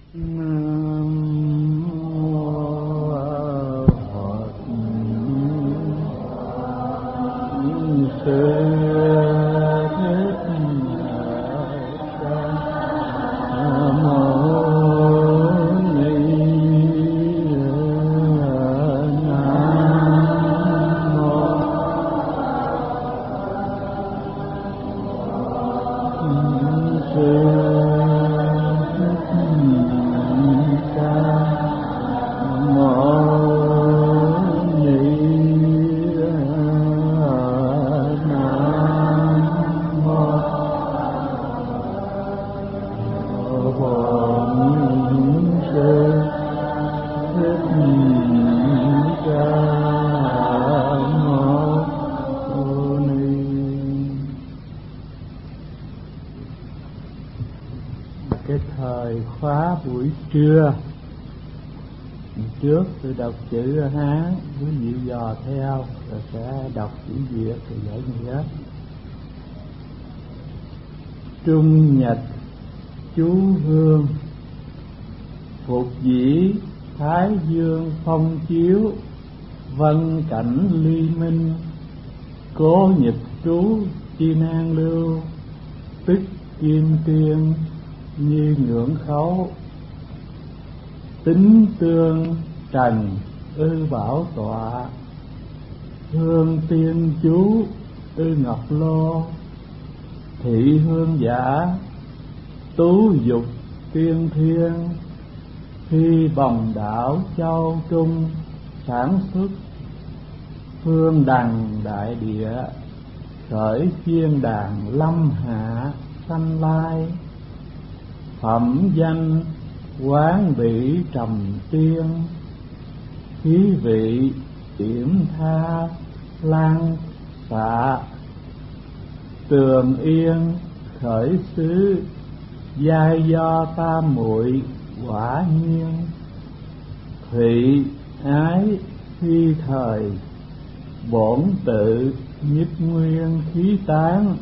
Trưa trước tôi đọc chữ Hán, quý vị dò theo rồi sẽ đọc chữ Việt rồi giải nghĩa. Trung nhật chú hương, phục dĩ thái dương phong chiếu, vân cảnh ly minh, cố nhật trú chi nan lưu, tức kim tiên như ngưỡng khấu, tính tương trần ư bảo tọa, hương tiên chú ư ngọc lô, thị hương giả tú dục tiên thiên, khi bồng đảo châu trung sản xuất, phương đằng đại địa khởi phiên đàn lâm hạ sanh lai, phẩm danh quán vị trầm tiên, khí vị yểm tha lan xạ, tường yên khởi xứ, giai do tam muội quả nhiên, thụy ái phi thời, bổn tự nhất nguyên khí tán,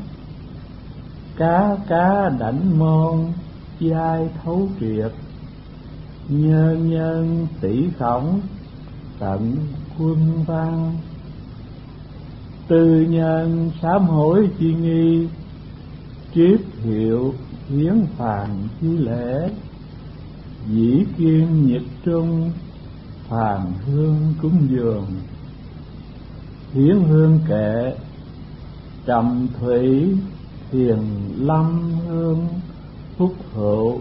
cá đảnh môn giai thấu triệt, nhân nhân tỷ khổng tận quân văn, tư nhân sám hối chi nghi, triết hiệu hiến phàn chi lễ, dĩ kim nhật trung phàn hương cúng dường, hiến hương kệ trầm thủy thiền lâm hương, phúc hữu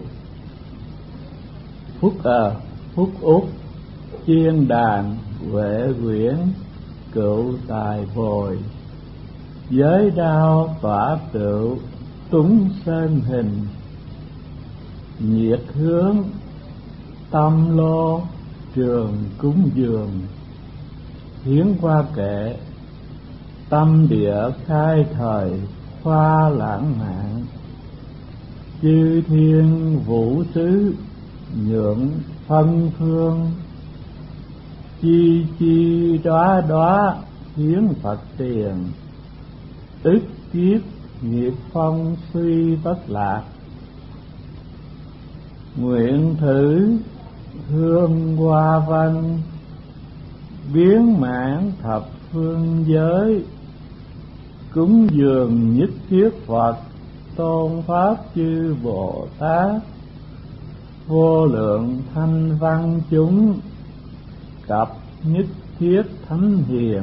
phúc út chiên đàn huệ quyển, cựu tài bồi, giới đao tỏa tựu túng sơn hình, nhiệt hướng tâm lô trường cúng dường, hiến hoa kệ tâm địa khai thời khoa lãng mạn, chư thiên vũ xứ nhượng phân phương, chi chi đóa đóa hiến Phật tiền, ức kiếp nghiệp phong suy bất lạc, nguyện thử hương hoa văn, biến mãn thập phương giới, cúng dường nhất thiết Phật tôn pháp chư Bồ Tát, vô lượng thanh văn chúng cập nhất thiết thánh hiền,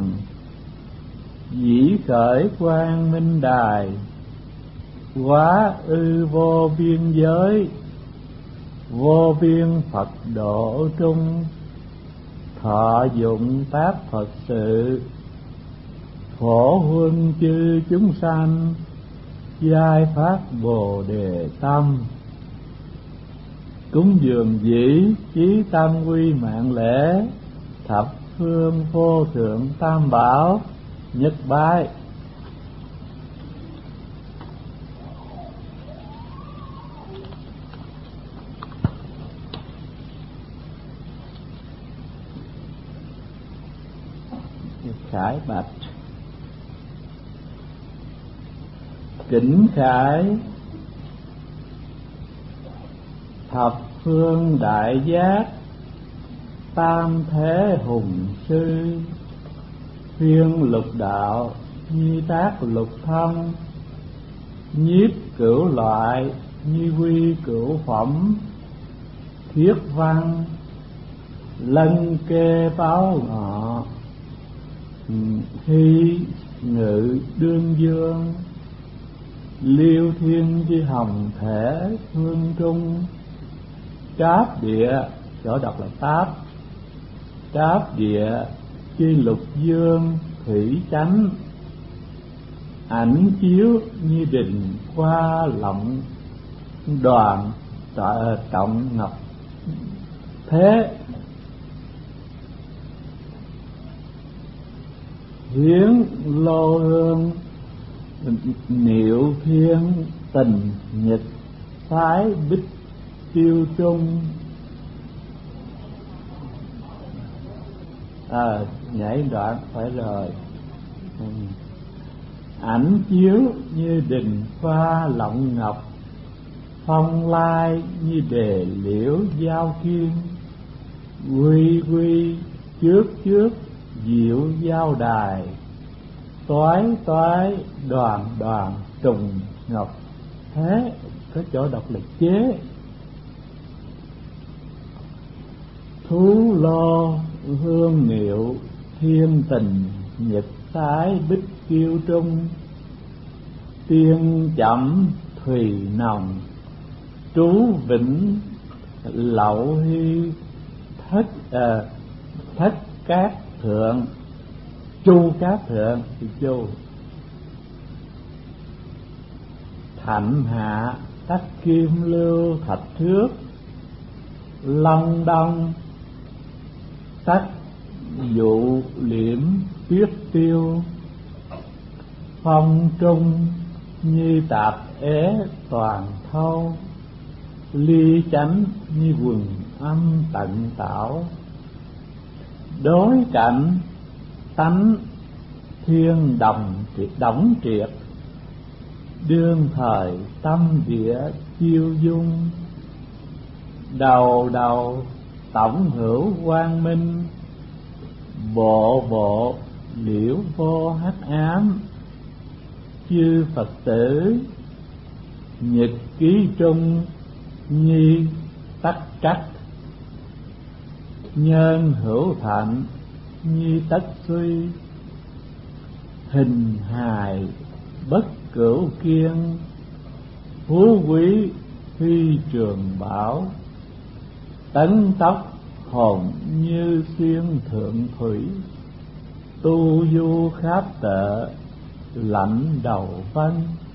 dĩ khởi quang minh đài, quá ư vô biên giới, vô biên Phật độ trung, thọ dụng tác Phật sự, phổ huân chư chúng sanh, giai phát Bồ Đề tâm, cúng dường dĩ chí tam quy mạng lễ, thập phương vô thượng tam bảo nhất bái. Khải bạch: kính khải thập phương đại giác, tam thế hùng sư. Phiên lục đạo, nhi tác lục thân, nhiếp cửu loại, nhi quy cửu phẩm. Thiết văn, lân kê báo ngọ, hy ngự đương dương. Liêu thiên chi hồng thể hương trung. Tráp địa, chỗ đọc là táp. Tráp địa chi lục dương thủy chánh. Ảnh chiếu như đình qua lộng, đoàn trọng ngọc thế. Hiến lô hương niệu thiên tình nhật phái bích tiêu trung. Nhảy đoạn phải rồi. Ảnh chiếu như đình pha lộng ngọc, phong lai như đề liễu giao kim. Quy quy trước trước diệu giao đài, toái toái đoàn đoàn trùng ngọc thế. Có chỗ đọc là chế. Thú lô hương niệu thiên tình nhật tái bích kiêu trung. Tiên chậm thùy nồng trú vĩnh lậu hy. Thất cát thượng, chu cát thượng thì chu. Thạnh hạ tắc kim lưu thạch thước. Long đông tắc dụ liễm tuyết tiêu. Phong trung như tạp ế toàn thâu. Ly chánh như quần âm tận tảo. Đối cảnh tánh thiên đổng triệt. Đương thời tâm địa chiêu dung. Đầu đầu tổng hữu quang minh. Bộ bộ liễu vô hắc ám. Chư Phật tử nhật ký trung nhi tắc trắc. Nhân hữu thạnh nhi tất suy. Hình hài bất cửu kiên. Phú quý phi trường bảo. Tấn tốc hồn như xuyên thượng thủy. Tu du kháp tệ lãnh đầu vân.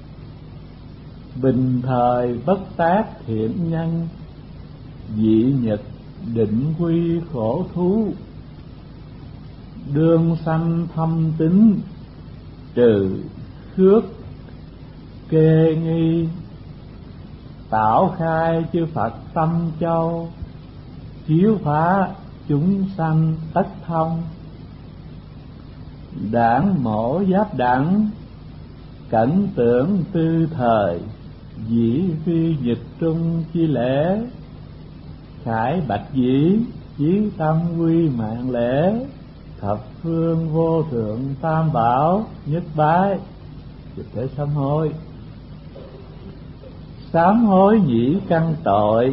Bình thời bất tác thiện nhân. Dị nhật định quy khổ thú. Đương sanh thâm tín trừ khước kê nghi. Tạo khai chư Phật tâm châu. Chiếu phá chúng sanh tất thông. Đảng mổ giáp đẳng. Cảnh tưởng tư thời. Dĩ phi dịch trung chi lễ. Khải bạch dĩ chí tâm quy mạng lễ. Thập phương vô thượng tam bảo nhất bái. Dịch thể sám hối. Sám hối nhĩ căn tội.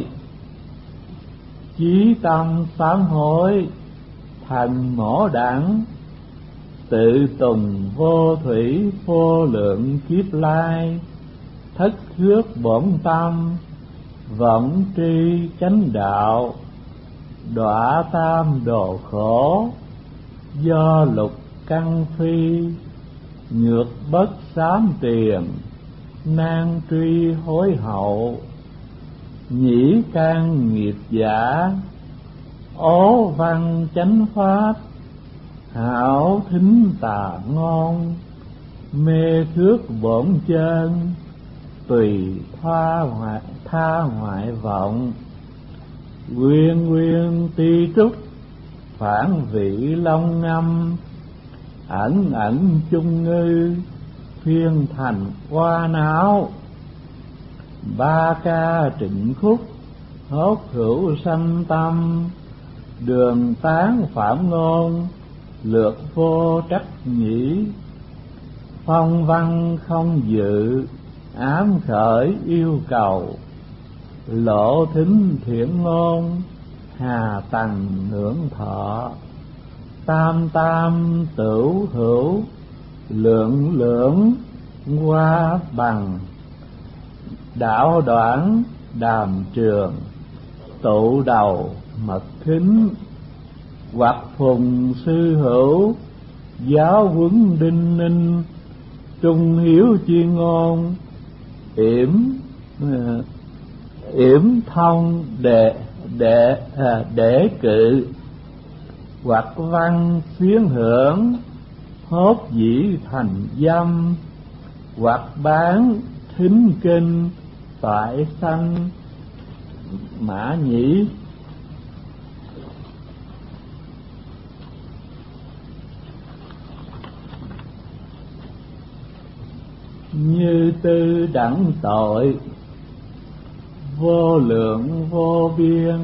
Chí tâm sám hối thành mổ đẳng. Tự tùng vô thủy vô lượng kiếp lai. Thất hước bổn tâm vọng tri chánh đạo. Đọa tam đồ khổ do lục căn phi. Nhược bất sám tiền nan truy hối hậu. Nhĩ can nghiệp giả ố văn chánh pháp. Hảo thính tà ngon mê thước bổn chân. Tùy tha ngoại vọng. Nguyên nguyên ti trúc phản vị long ngâm. Ẩn ẩn chung ngư phiên thành hoa não. Ba ca trịnh khúc hốt hữu sanh tâm, đường tán phạm ngôn, lược vô trắc nhĩ. Phong văn không dự, ám khởi yêu cầu, lộ thính thiện ngôn, hà tầng hưởng thọ. Tam tam tửu hữu, lượng lượng qua bằng. Đạo đoạn đàm trường, tụ đầu mật thính. Hoặc phùng sư hữu, giáo huấn đinh ninh. Trung hiếu chi ngôn, yểm thông để cự. Hoặc văn phiến hưởng, hốt dĩ thành dâm. Hoặc bán thính kinh, toại sanh mã nhĩ. Như tư đẳng tội, vô lượng vô biên.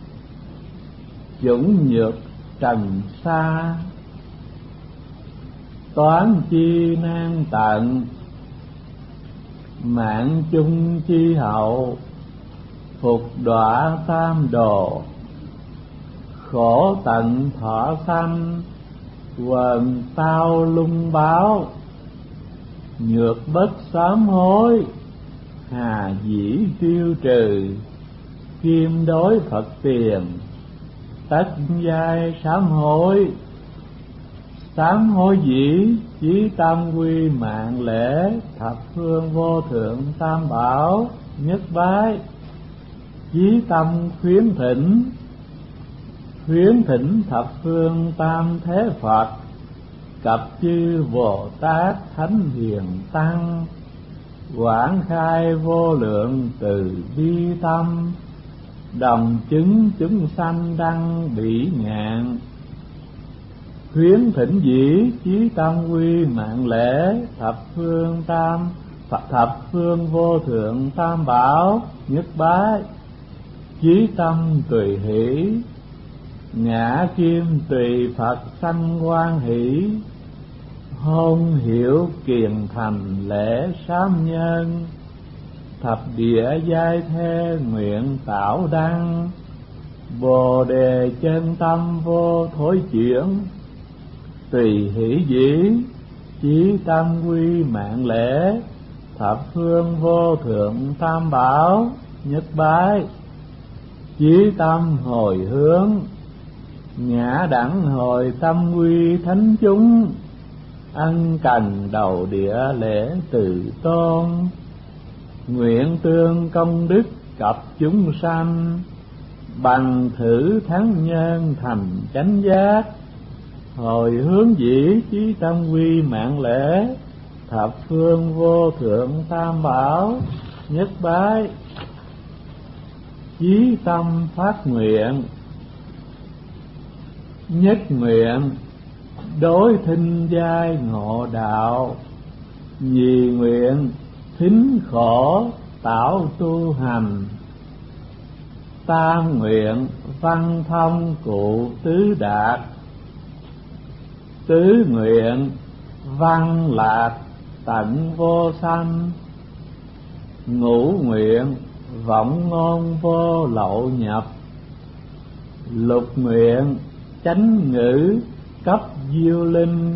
Dũng nhược trần xa, toán chi nan tận. Mạng chung chi hậu, phục đọa tam đồ. Khổ tận thọ sanh, quần tao lung báo. Nhược bất sám hối, hà dĩ tiêu trừ. Kim đối Phật tiền, tất giai sám hối. Sám hối dĩ, chí tam quy mạng lễ. Thập phương vô thượng tam bảo, nhất bái. Chí tâm khuyến thỉnh thập phương tam thế Phật. Cập chư Bồ Tát thánh hiền tăng. Quảng khai vô lượng từ bi tâm. Đồng chứng chúng sanh đăng bỉ ngạn. Khuyến thỉnh dĩ, chí tam quy mạng lễ. Thập phương vô thượng tam bảo, nhất bái. Chí tâm tùy hỷ, ngã kim tùy Phật sanh quan hỷ. Hôn hiểu kiền thành lễ sám nhân. Thập địa giai thế nguyện tạo đăng. Bồ đề chân tâm vô thối chuyển. Tùy hỷ dĩ, chí tam quy mạng lễ. Thập phương vô thượng tam bảo, nhất bái. Chí tâm hồi hướng, ngã đẳng hồi tâm quy thánh chúng. Ân cần đầu địa lễ từ tôn. Nguyện tương công đức cập chúng sanh. Bằng thử thắng nhân thành chánh giác. Hồi hướng dĩ, chí tâm quy mạng lễ. Thập phương vô thượng tam bảo, nhất bái. Chí tâm phát nguyện, nhất nguyện đối thinh giai ngộ đạo. Nhì nguyện thính khổ tạo tu hành. Tam nguyện văn thông cụ tứ đạt. Tứ nguyện văn lạc tận vô sanh. Ngũ nguyện vọng ngôn vô lậu nhập. Lục nguyện chánh ngữ cấp diêu linh.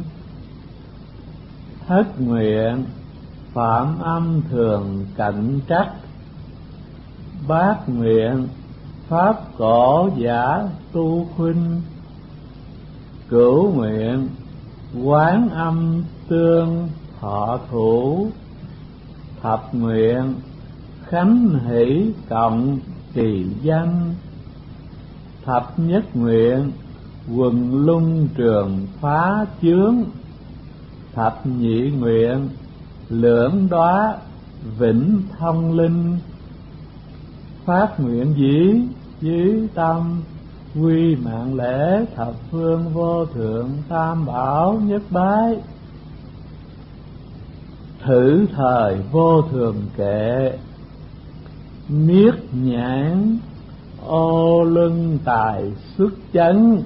Thất nguyện phạm âm thường cạnh trách. Bát nguyện pháp cổ giả tu khuynh. Cửu nguyện quán âm tương thọ thủ. Thập nguyện khánh hỷ cộng trì danh. Thập nhất nguyện quần lung trường phá chướng. Thập nhị nguyện lưỡng đóa vĩnh thông linh. Phát nguyện dĩ, chí tâm quy mạng lễ. Thập phương vô thượng tam bảo, nhất bái. Thử thời vô thường kệ, miết nhãn ô lưng tài xuất chấn.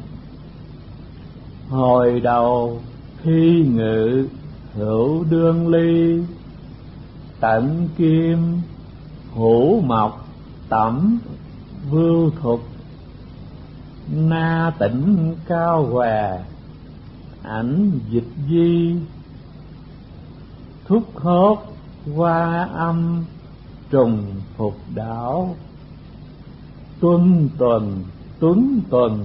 Hồi đầu thi ngự hữu đương ly, tận kim hữu mộc tẩm vưu thục. Na tỉnh cao hòa ảnh dịch di, thúc hốt hoa âm trùng phục đảo. Tuân tuần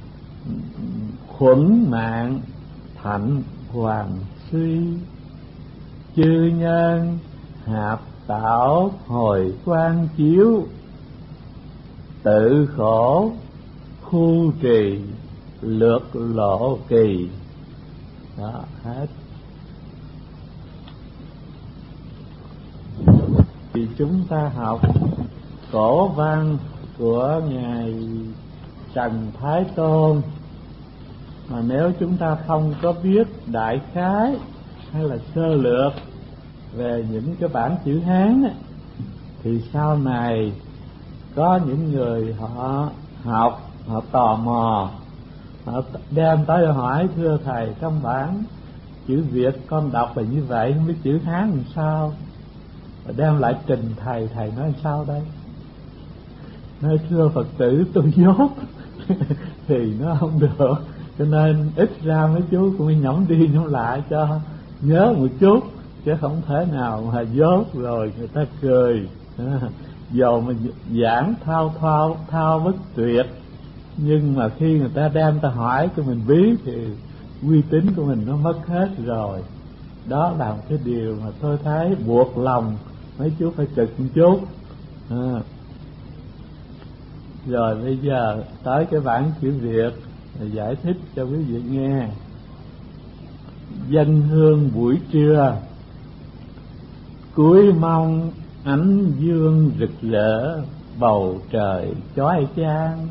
khuẩn mạng thạnh hoàng suy. Chư nhân hạp tạo hồi quan chiếu, tự khổ khu trì lược lộ kỳ. Đó, hết. Thì chúng ta học cổ văn của ngài Trần Thái Tôn, mà nếu chúng ta không có biết đại khái hay là sơ lược về những cái bản chữ Hán ấy, thì sau này có những người họ học, họ tò mò, họ đem tới hỏi: thưa thầy, trong bản chữ Việt con đọc là như vậy, không biết chữ Hán làm sao? Và đem lại trình thầy, thầy nói sao đây? Nói: thưa Phật tử, tôi dốt thì nó không được, cho nên ít ra mấy chú cũng phải nhẩm đi nhẩm lại cho nhớ một chút, chứ không thể nào mà dốt rồi người ta cười. Dầu mà giảng thao bất tuyệt, nhưng mà khi người ta đem ta hỏi cho mình biết thì uy tín của mình nó mất hết rồi. Đó là một cái điều mà tôi thấy buộc lòng mấy chú phải trực một chút. Rồi bây giờ tới cái bản chữ Việt giải thích cho quý vị nghe. Dân hương buổi trưa, cuối mong ánh dương rực rỡ, bầu trời chói chang.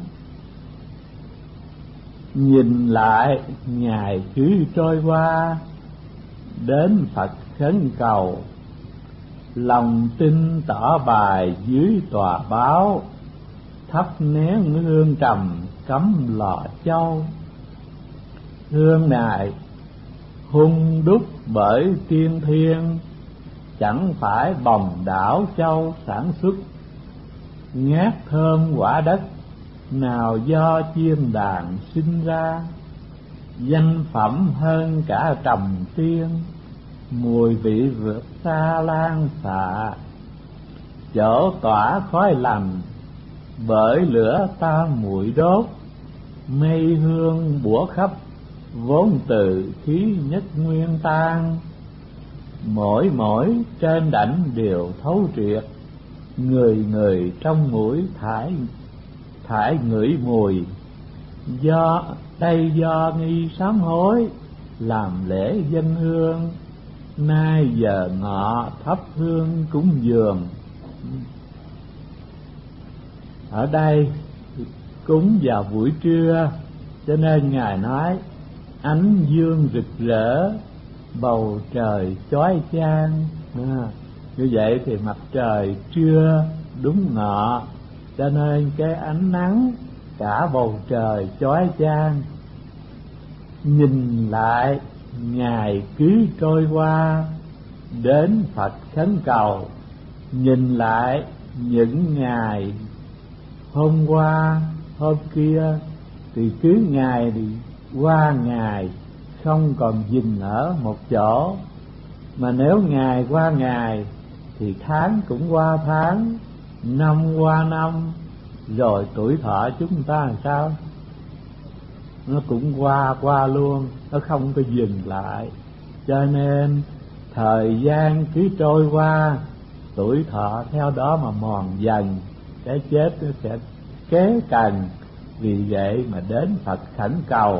Nhìn lại ngày cứ trôi qua, đến Phật khấn cầu. Lòng tin tỏ bài dưới tòa báo, thắp nén hương trầm cắm lò châu. Hương này hung đúc bởi tiên thiên, chẳng phải bồng đảo châu sản xuất. Ngát thơm quả đất nào do chim đàn sinh ra, danh phẩm hơn cả trầm tiên, mùi vị vượt xa lan xạ. Chỗ tỏa khói lành bởi lửa ta muội đốt, mây hương bủa khắp vốn từ khí nhất nguyên tan. Mỗi trên đảnh đều thấu triệt, người người trong mũi thải ngửi mùi. Do nghi sám hối làm lễ dân hương, nay giờ ngọ thắp hương cúng dường. Ở đây cúng vào buổi trưa, cho nên Ngài nói ánh dương rực rỡ, bầu trời chói chang. Như vậy thì mặt trời trưa đúng ngọ, cho nên cái ánh nắng cả bầu trời chói chang. Nhìn lại ngày cứ trôi qua, đến Phật khấn cầu. Nhìn lại những ngày hôm qua hôm kia, thì cứ ngày thì qua ngày, không còn dừng ở một chỗ. Mà nếu ngày qua ngày thì tháng cũng qua tháng, năm qua năm, rồi tuổi thọ chúng ta làm sao? Nó cũng qua luôn, nó không có dừng lại. Cho nên thời gian cứ trôi qua, tuổi thọ theo đó mà mòn dần, cái chết nó sẽ kế cận. Vì vậy mà đến Phật khẩn cầu.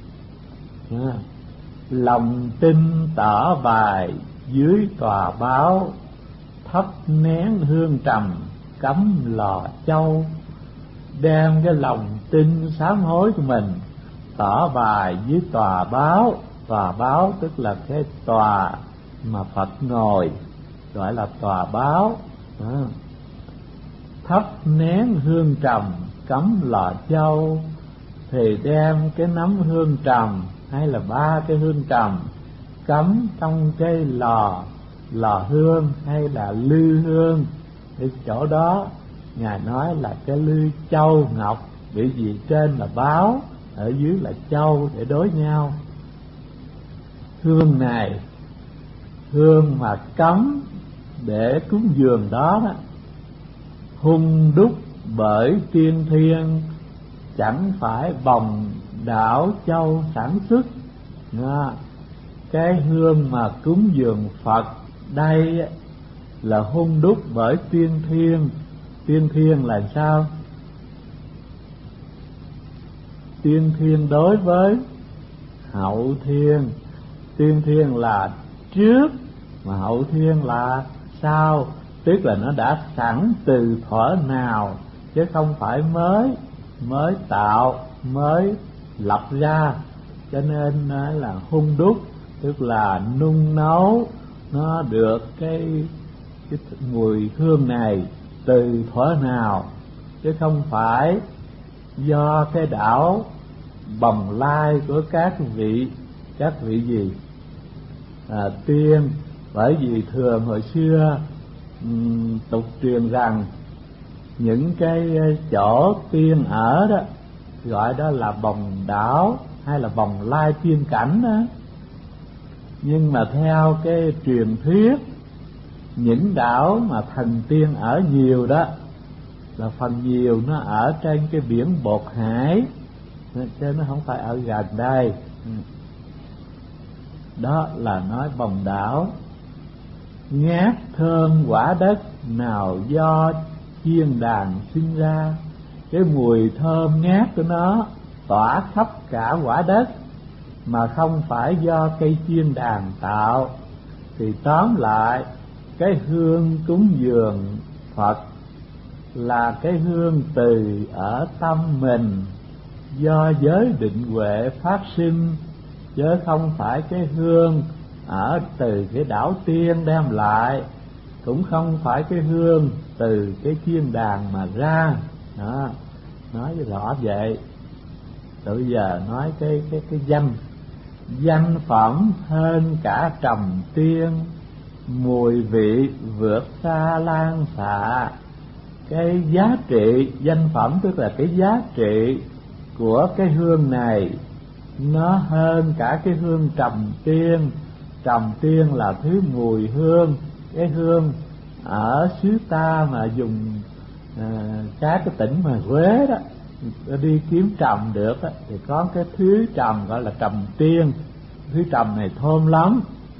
Lòng tin tỏ bài dưới tòa báo, thắp nén hương trầm cắm lò châu. Đem cái lòng tin sám hối của mình tỏ bài dưới tòa báo. Tòa báo tức là cái tòa mà Phật ngồi, gọi là tòa báo. Thắp nén hương trầm cắm lò châu, thì đem cái nấm hương trầm hay là 3 cái hương trầm cắm trong cái lò hương hay là lư hương. Thì chỗ đó Ngài nói là cái lư châu ngọc, bởi vì trên là báo, ở dưới là châu để đối nhau. Hương này, hương mà cắm để cúng dường đó, hung đúc bởi tiên thiên, chẳng phải bồng đảo châu sản xuất. Cái hương mà cúng dường Phật đây là hung đúc bởi tiên thiên. Tiên thiên là sao? Tiên thiên đối với hậu thiên. Tiên thiên là trước, mà hậu thiên là sau. Tức là nó đã sẵn từ thuở nào, chứ không phải mới tạo, mới lập ra. Cho nên nói là hung đúc, tức là nung nấu nó được cái mùi hương này từ thuở nào, chứ không phải do cái đảo bồng lai của các vị gì tiên. Bởi vì thường hồi xưa tục truyền rằng những cái chỗ tiên ở đó gọi đó là bồng đảo hay là bồng lai tiên cảnh đó. Nhưng mà theo cái truyền thuyết, những đảo mà thần tiên ở nhiều đó là phần nhiều nó ở trên cái biển Bột Hải, chứ nó không phải ở gần đây. Đó là nói bồng đảo. Ngát thơm quả đất nào do chiên đàn sinh ra. Cái mùi thơm ngát của nó tỏa khắp cả quả đất, mà không phải do cây chiên đàn tạo. Thì tóm lại, cái hương cúng dường Phật là cái hương từ ở tâm mình, do giới định huệ phát sinh, chứ không phải cái hương ở từ cái đảo tiên đem lại, cũng không phải cái hương từ cái chiên đàn mà ra. Đó, nói rõ vậy. Rồi bây giờ nói cái danh phẩm hơn cả trầm tiên, mùi vị vượt xa lan xạ. Cái giá trị danh phẩm tức là cái giá trị của cái hương này nó hơn cả cái hương trầm tiên. Trầm tiên là thứ mùi hương, cái hương ở xứ ta mà dùng các cái tỉnh mà Huế đó đi kiếm trầm được đó, thì có cái thứ trầm gọi là trầm tiên. Thứ trầm này thơm lắm,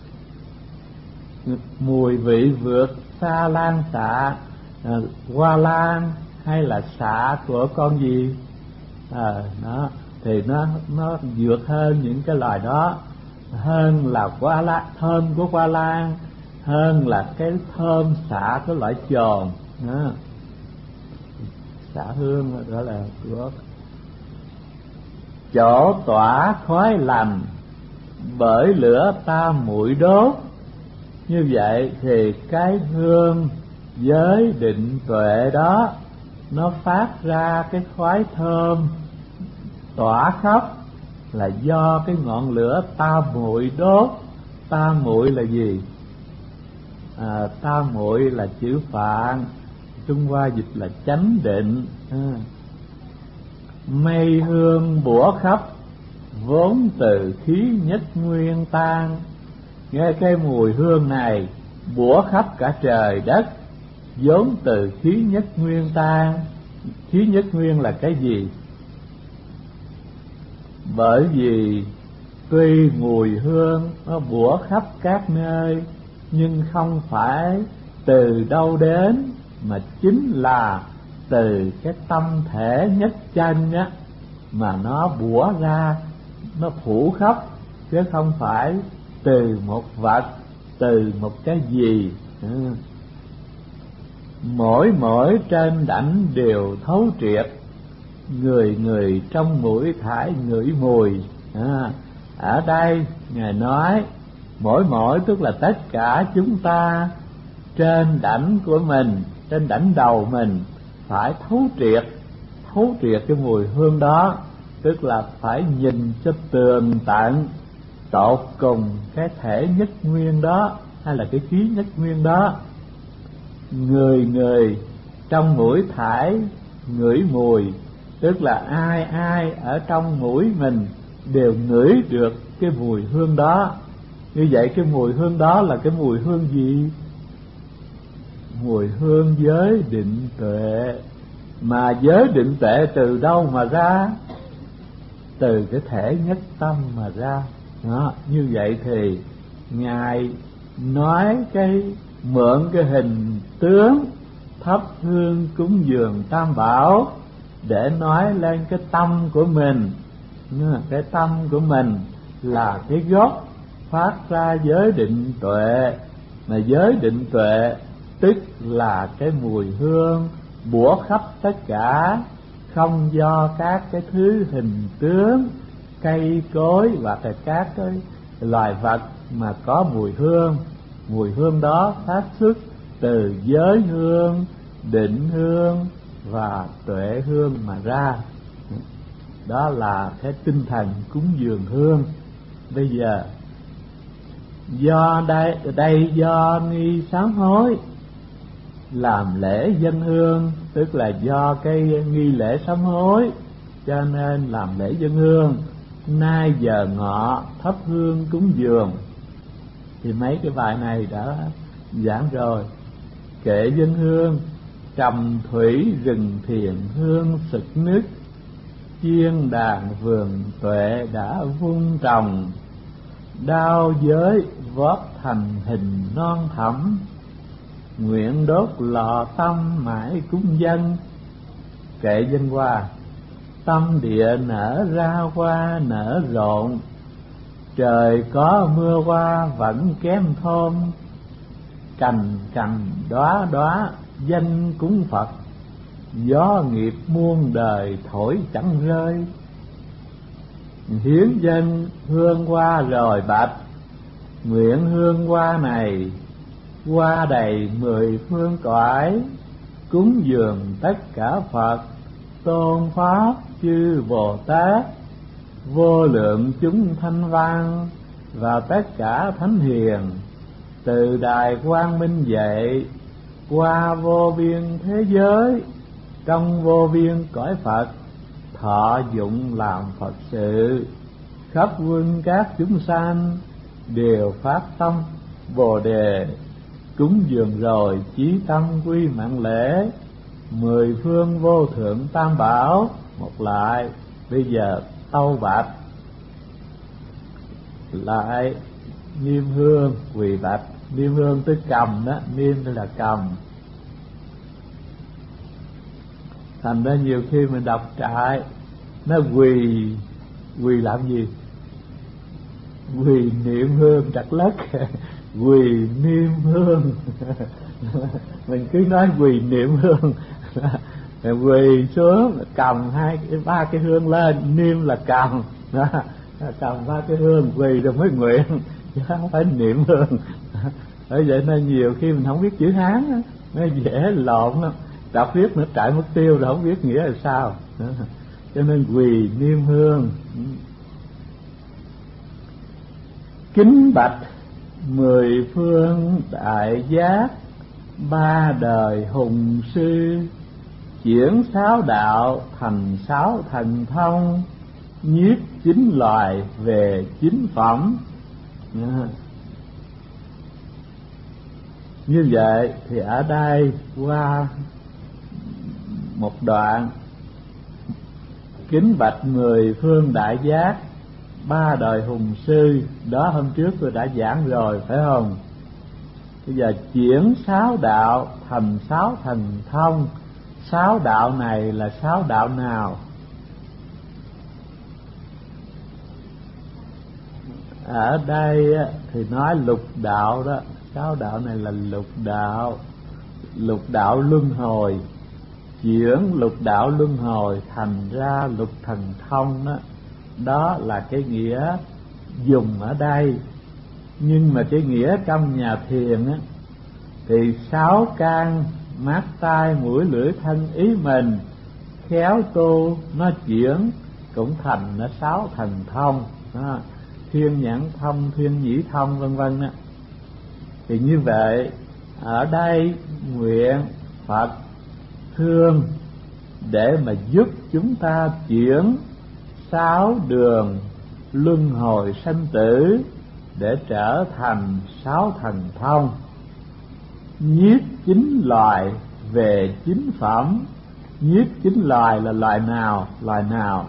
mùi vị vượt xa lan xạ. Hoa lan hay là xạ của con gì nó thì nó vượt hơn những cái loài đó. Hơn là hoa lan, thơm của hoa lan hơn là cái thơm xạ của loại chồn. Xạ hương gọi là của chỗ tỏa khói lành bởi lửa ta muội đốt. Như vậy thì cái hương giới định tuệ đó nó phát ra cái khói thơm tỏa khắp, là do cái ngọn lửa ta muội đốt. Ta muội là gì? Ta muội là chữ Phạn, Trung Hoa dịch là chánh định. Mây hương bủa khắp, vốn từ khí nhất nguyên tan. Nghe cái mùi hương này bủa khắp cả trời đất, vốn từ khí nhất nguyên tan. Khí nhất nguyên là cái gì? Bởi vì tuy mùi hương nó bủa khắp các nơi, nhưng không phải từ đâu đến, mà chính là từ cái tâm thể nhất chân á mà nó bủa ra, nó phủ khắp, chứ không phải từ một vật, từ một cái gì. Mỗi trên đảnh đều thấu triệt, người người trong mũi thải ngửi mùi. Ở đây Ngài nói mỗi tức là tất cả chúng ta trên đảnh của mình, trên đảnh đầu mình phải thấu triệt thấu triệt cái mùi hương đó, tức là phải nhìn cho tường tận tột cùng cái thể nhất nguyên đó hay là cái khí nhất nguyên đó. Người người trong mũi thải ngửi mùi, tức là ai ai ở trong mũi mình đều ngửi được cái mùi hương đó. Như vậy cái mùi hương đó là cái mùi hương gì? Mùi hương giới định tuệ. Mà giới định tuệ từ đâu mà ra? Từ cái thể nhất tâm mà ra. Đó, như vậy thì Ngài nói mượn cái hình tướng thắp hương cúng dường Tam Bảo để nói lên cái tâm của mình. Cái tâm của mình là cái gốc phát ra giới định tuệ, mà giới định tuệ tức là cái mùi hương bủa khắp tất cả, không do các cái thứ hình tướng cây cối hoặc là các cái loài vật mà có mùi hương. Mùi hương đó phát xuất từ giới hương, định hương và tuệ hương mà ra. Đó là cái tinh thần cúng dường hương. Bây giờ đây do nghi sám hối làm lễ dân hương, tức là do cái nghi lễ sám hối cho nên làm lễ dân hương. Nay giờ ngọ thắp hương cúng dường, thì mấy cái bài này đã giảng rồi. Kệ dân hương, trầm thủy rừng thiền hương sực nức, chiên đàn vườn tuệ đã vun trồng, đao giới vót thành hình non thẳm, nguyện đốt lò tâm mãi cúng dân. Kệ dân hoa, tâm địa nở ra hoa nở rộn, trời có mưa hoa vẫn kém thơm, cành cành đóa đóa danh cúng Phật, gió nghiệp muôn đời thổi chẳng rơi. Hiến dân hương hoa rồi bạch, nguyện hương hoa này hoa đầy 10 phương cõi, cúng dường tất cả Phật tôn pháp chư Bồ Tát, vô lượng chúng thanh văn và tất cả thánh hiền, từ đài quang minh dậy qua vô biên thế giới, trong vô biên cõi Phật thọ dụng làm Phật sự, khắp quân các chúng sanh đều phát tâm Bồ đề, cúng dường rồi chí tâm quy mạng lễ, 10 phương vô thượng Tam Bảo một lại. Bây giờ tâu bạch lại niêm hương quỳ bạch. Niêm hương tới cầm đó, niêm là cầm. Thành ra nhiều khi mình đọc trại nó quỳ làm gì? Quỳ niệm hương đặt lất. Quỳ niêm hương. Mình cứ nói quỳ niệm hương. Quỳ xuống cầm ba cái hương lên, niêm là cầm. Cầm ba cái hương quỳ rồi mới nguyện, chứ không phải niệm hương. Bởi vậy nên nhiều khi mình không biết chữ Hán nó dễ lộn lắm, đọc viết nó chạy mất tiêu rồi không biết nghĩa là sao. Cho nên quỳ niêm hương. Kính bạch 10 phương đại giác, 3 đời hùng sư, chuyển 6 đạo thành 6 thần thông, nhiếp 9 loài về 9 phẩm. Như vậy thì ở đây qua một đoạn kính bạch 10 phương đại giác, 3 đời hùng sư, đó hôm trước tôi đã giảng rồi phải không? Bây giờ chuyển 6 đạo thành 6 thần thông. 6 đạo này là 6 đạo nào? Ở đây thì nói lục đạo đó. 6 đạo này là lục đạo. Lục đạo luân hồi, chuyển lục đạo luân hồi thành ra lục thần thông đó. Đó là cái nghĩa dùng ở đây. Nhưng mà cái nghĩa trong nhà thiền á, thì 6 căn mắt tai mũi lưỡi thân ý mình khéo tu nó chuyển cũng thành nó sáu thần thông đó, thiên nhãn thông, thiên nhĩ thông vân vân đó. Thì như vậy ở đây nguyện Phật thương để mà giúp chúng ta chuyển sáu đường luân hồi sanh tử để trở thành sáu thần thông, nhiếp chính loài về chính phẩm. Nhiếp chính loài là loài nào? Loài nào?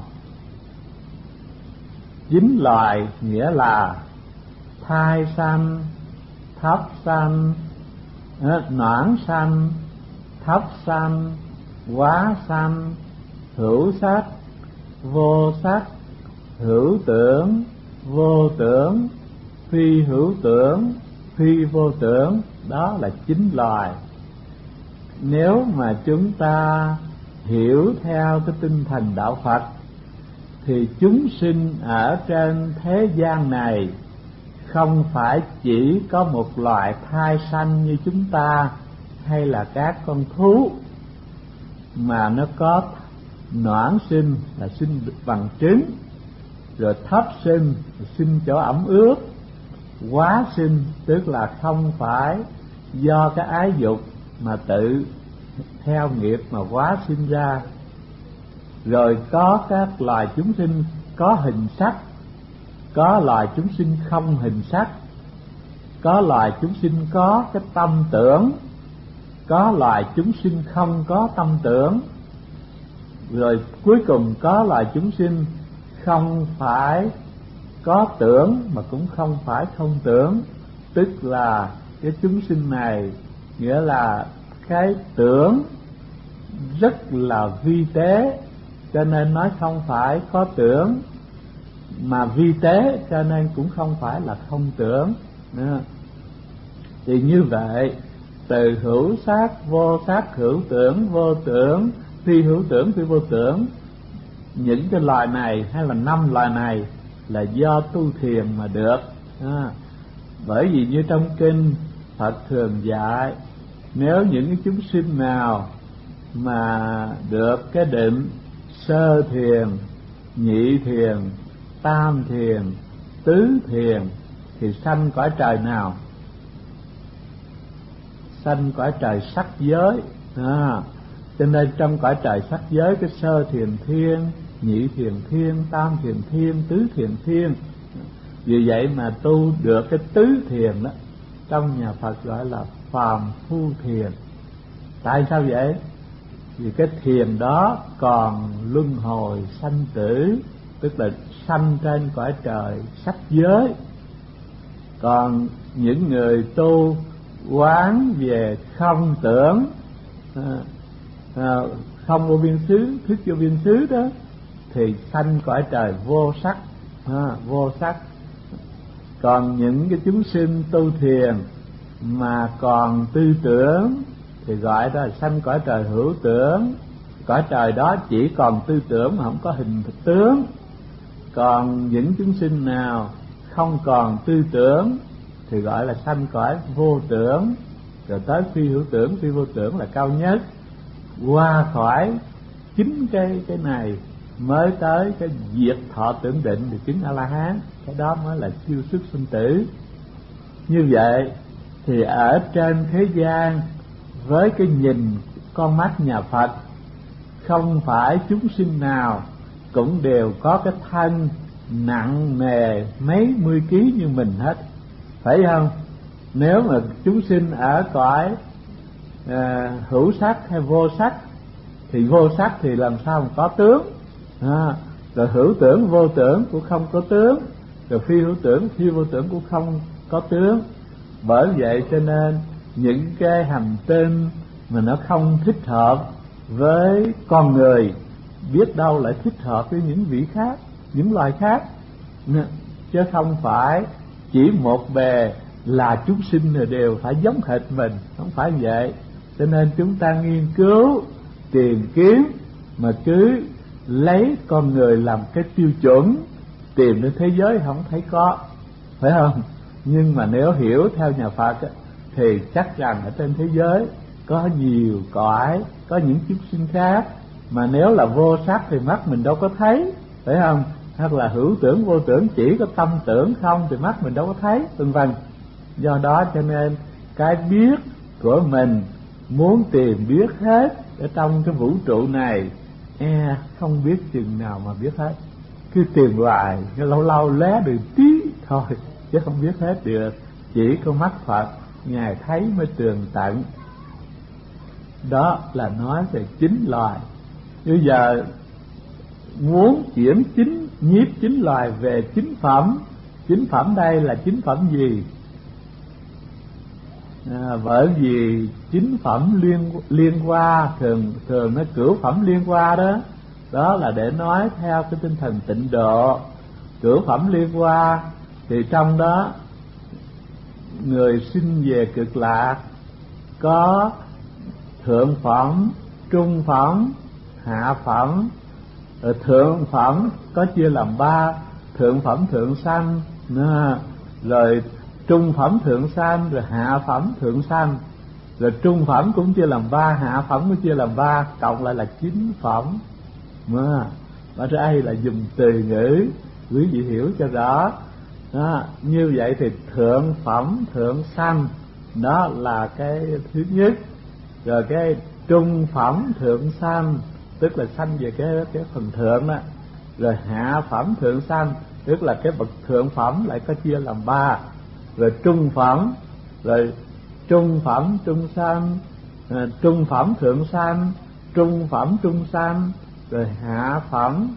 Chính loài nghĩa là thai sanh, thấp sanh, noãn sanh, thấp sanh, quá sanh, hữu sắc, vô sắc, hữu tưởng, vô tưởng, phi hữu tưởng, phi vô tưởng. Đó là chính loài. Nếu mà chúng ta hiểu theo cái tinh thần đạo Phật thì chúng sinh ở trên thế gian này không phải chỉ có một loại thai sanh như chúng ta hay là các con thú, mà nó có noãn sinh là sinh bằng trứng, rồi thấp sinh là sinh chỗ ẩm ướt, quá sinh tức là không phải do cái ái dục mà tự theo nghiệp mà quá sinh ra. Rồi có các loài chúng sinh có hình sắc, có loài chúng sinh không hình sắc, có loài chúng sinh có cái tâm tưởng, có loài chúng sinh không có tâm tưởng, rồi cuối cùng có loài chúng sinh không phải có tưởng mà cũng không phải không tưởng. Tức là cái chúng sinh này nghĩa là cái tưởng rất là vi tế, cho nên nói không phải có tưởng, mà vi tế cho nên cũng không phải là không tưởng. Thì như vậy từ hữu sắc, vô sắc, hữu tưởng, vô tưởng, phi hữu tưởng, phi vô tưởng, những cái loài này hay là 5 loài này là do tu thiền mà được. Bởi vì như trong kinh Phật thường dạy, nếu những cái chúng sinh nào mà được cái định sơ thiền, nhị thiền, tam thiền, tứ thiền thì sanh cõi trời nào? Sanh cõi trời sắc giới. Cho nên trong cõi trời sắc giới, cái sơ thiền thiên, nhị thiền thiên, tam thiền thiên, tứ thiền thiên, vì vậy mà tu được cái tứ thiền đó, trong nhà Phật gọi là phàm phu thiền. Tại sao vậy? Vì cái thiền đó còn luân hồi sanh tử, tức là sanh trên cõi trời sắc giới. Còn những người tu quán về không tưởng, không vô biên xứ, thức vô biên xứ đó, thì sanh cõi trời vô sắc, vô sắc. Còn những cái chúng sinh tu thiền mà còn tư tưởng thì gọi đó là sanh cõi trời hữu tưởng. Cõi trời đó chỉ còn tư tưởng mà không có hình thực tướng. Còn những chúng sinh nào không còn tư tưởng thì gọi là sanh cõi vô tưởng. Rồi tới phi hữu tưởng, phi vô tưởng là cao nhất. Qua khỏi chính cái này mới tới cái diệt thọ tưởng định thì chứng A-la-hán. Cái đó mới là siêu xuất sinh tử. Như vậy thì ở trên thế gian, với cái nhìn con mắt nhà Phật, không phải chúng sinh nào cũng đều có cái thân nặng nề mấy mươi ký như mình hết, phải không? Nếu mà chúng sinh ở cõi hữu sắc hay vô sắc, thì vô sắc thì làm sao mà có tướng, rồi hữu tưởng vô tưởng cũng không có tướng, rồi phi hữu tưởng phi vô tưởng cũng không có tướng. Bởi vậy cho nên những cái hành tinh mà nó không thích hợp với con người, biết đâu lại thích hợp với những vị khác, những loài khác, chứ không phải chỉ một bề là chúng sinh rồi đều phải giống hệt mình, không phải vậy. Cho nên chúng ta nghiên cứu tìm kiếm mà cứ lấy con người làm cái tiêu chuẩn, tìm đến thế giới không thấy có, phải không? Nhưng mà nếu hiểu theo nhà Phật thì chắc rằng ở trên thế giới có nhiều cõi, có những chúng sinh khác, Mà nếu là vô sắc thì mắt mình đâu có thấy, phải không? Hoặc là hữu tưởng vô tưởng, chỉ có tâm tưởng không thì mắt mình đâu có thấy, vân vân. Do đó cho nên cái biết của mình muốn tìm biết hết ở trong cái vũ trụ này, không biết chừng nào mà biết hết. Cứ tìm hoài, lâu lâu lé được tí thôi, chứ không biết hết được. Chỉ có mắt Phật Ngài thấy mới tường tận. Đó là nói về chín loài. Bây giờ muốn chuyển nhiếp chín loài về chính phẩm. Chính phẩm đây là chính phẩm gì? Bởi vì chính phẩm liên hoa, thường nó cửu phẩm liên hoa đó. Đó là để nói theo cái tinh thần tịnh độ. Cửu phẩm liên hoa thì trong đó người sinh về cực lạc có thượng phẩm, trung phẩm, hạ phẩm. Thượng phẩm có chia làm 3: thượng phẩm thượng sanh, rồi trung phẩm thượng sanh, rồi hạ phẩm thượng sanh. Rồi trung phẩm cũng chia làm 3, hạ phẩm cũng chia làm 3, cộng lại là 9 phẩm. Ở đây là dùng từ ngữ quý vị hiểu cho rõ. Như vậy thì thượng phẩm thượng sanh đó là cái thứ nhất. Rồi cái trung phẩm thượng sanh tức là sanh về cái phần thượng đó. Rồi hạ phẩm thượng sanh tức là cái bậc thượng phẩm lại có chia làm 3. Rồi trung phẩm, rồi trung phẩm trung sanh, trung phẩm thượng sanh, trung phẩm trung sanh, rồi hạ phẩm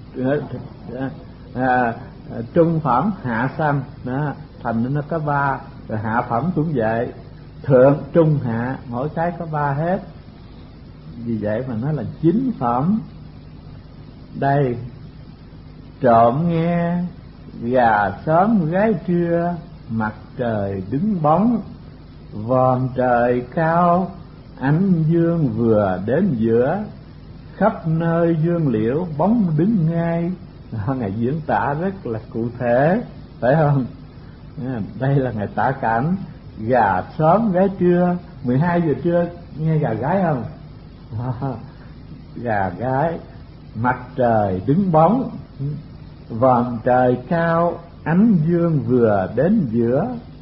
trung phẩm hạ sanh đó, thành nó có 3. Rồi hạ phẩm cũng vậy, thượng trung hạ mỗi cái có 3 hết. Vì vậy mà nó là 9 phẩm. Đây, trộm nghe gà sớm gái trưa, mặt trời đứng bóng, vòm trời cao, ánh dương vừa đến giữa, khắp nơi dương liễu bóng đứng ngay. Ngài diễn tả rất là cụ thể, phải không? Đây là Ngài tả cảnh gà sớm gái trưa. 12 giờ trưa nghe gà gái không? Gà gái, mặt trời đứng bóng, vòm trời cao, ánh dương vừa đến giữa,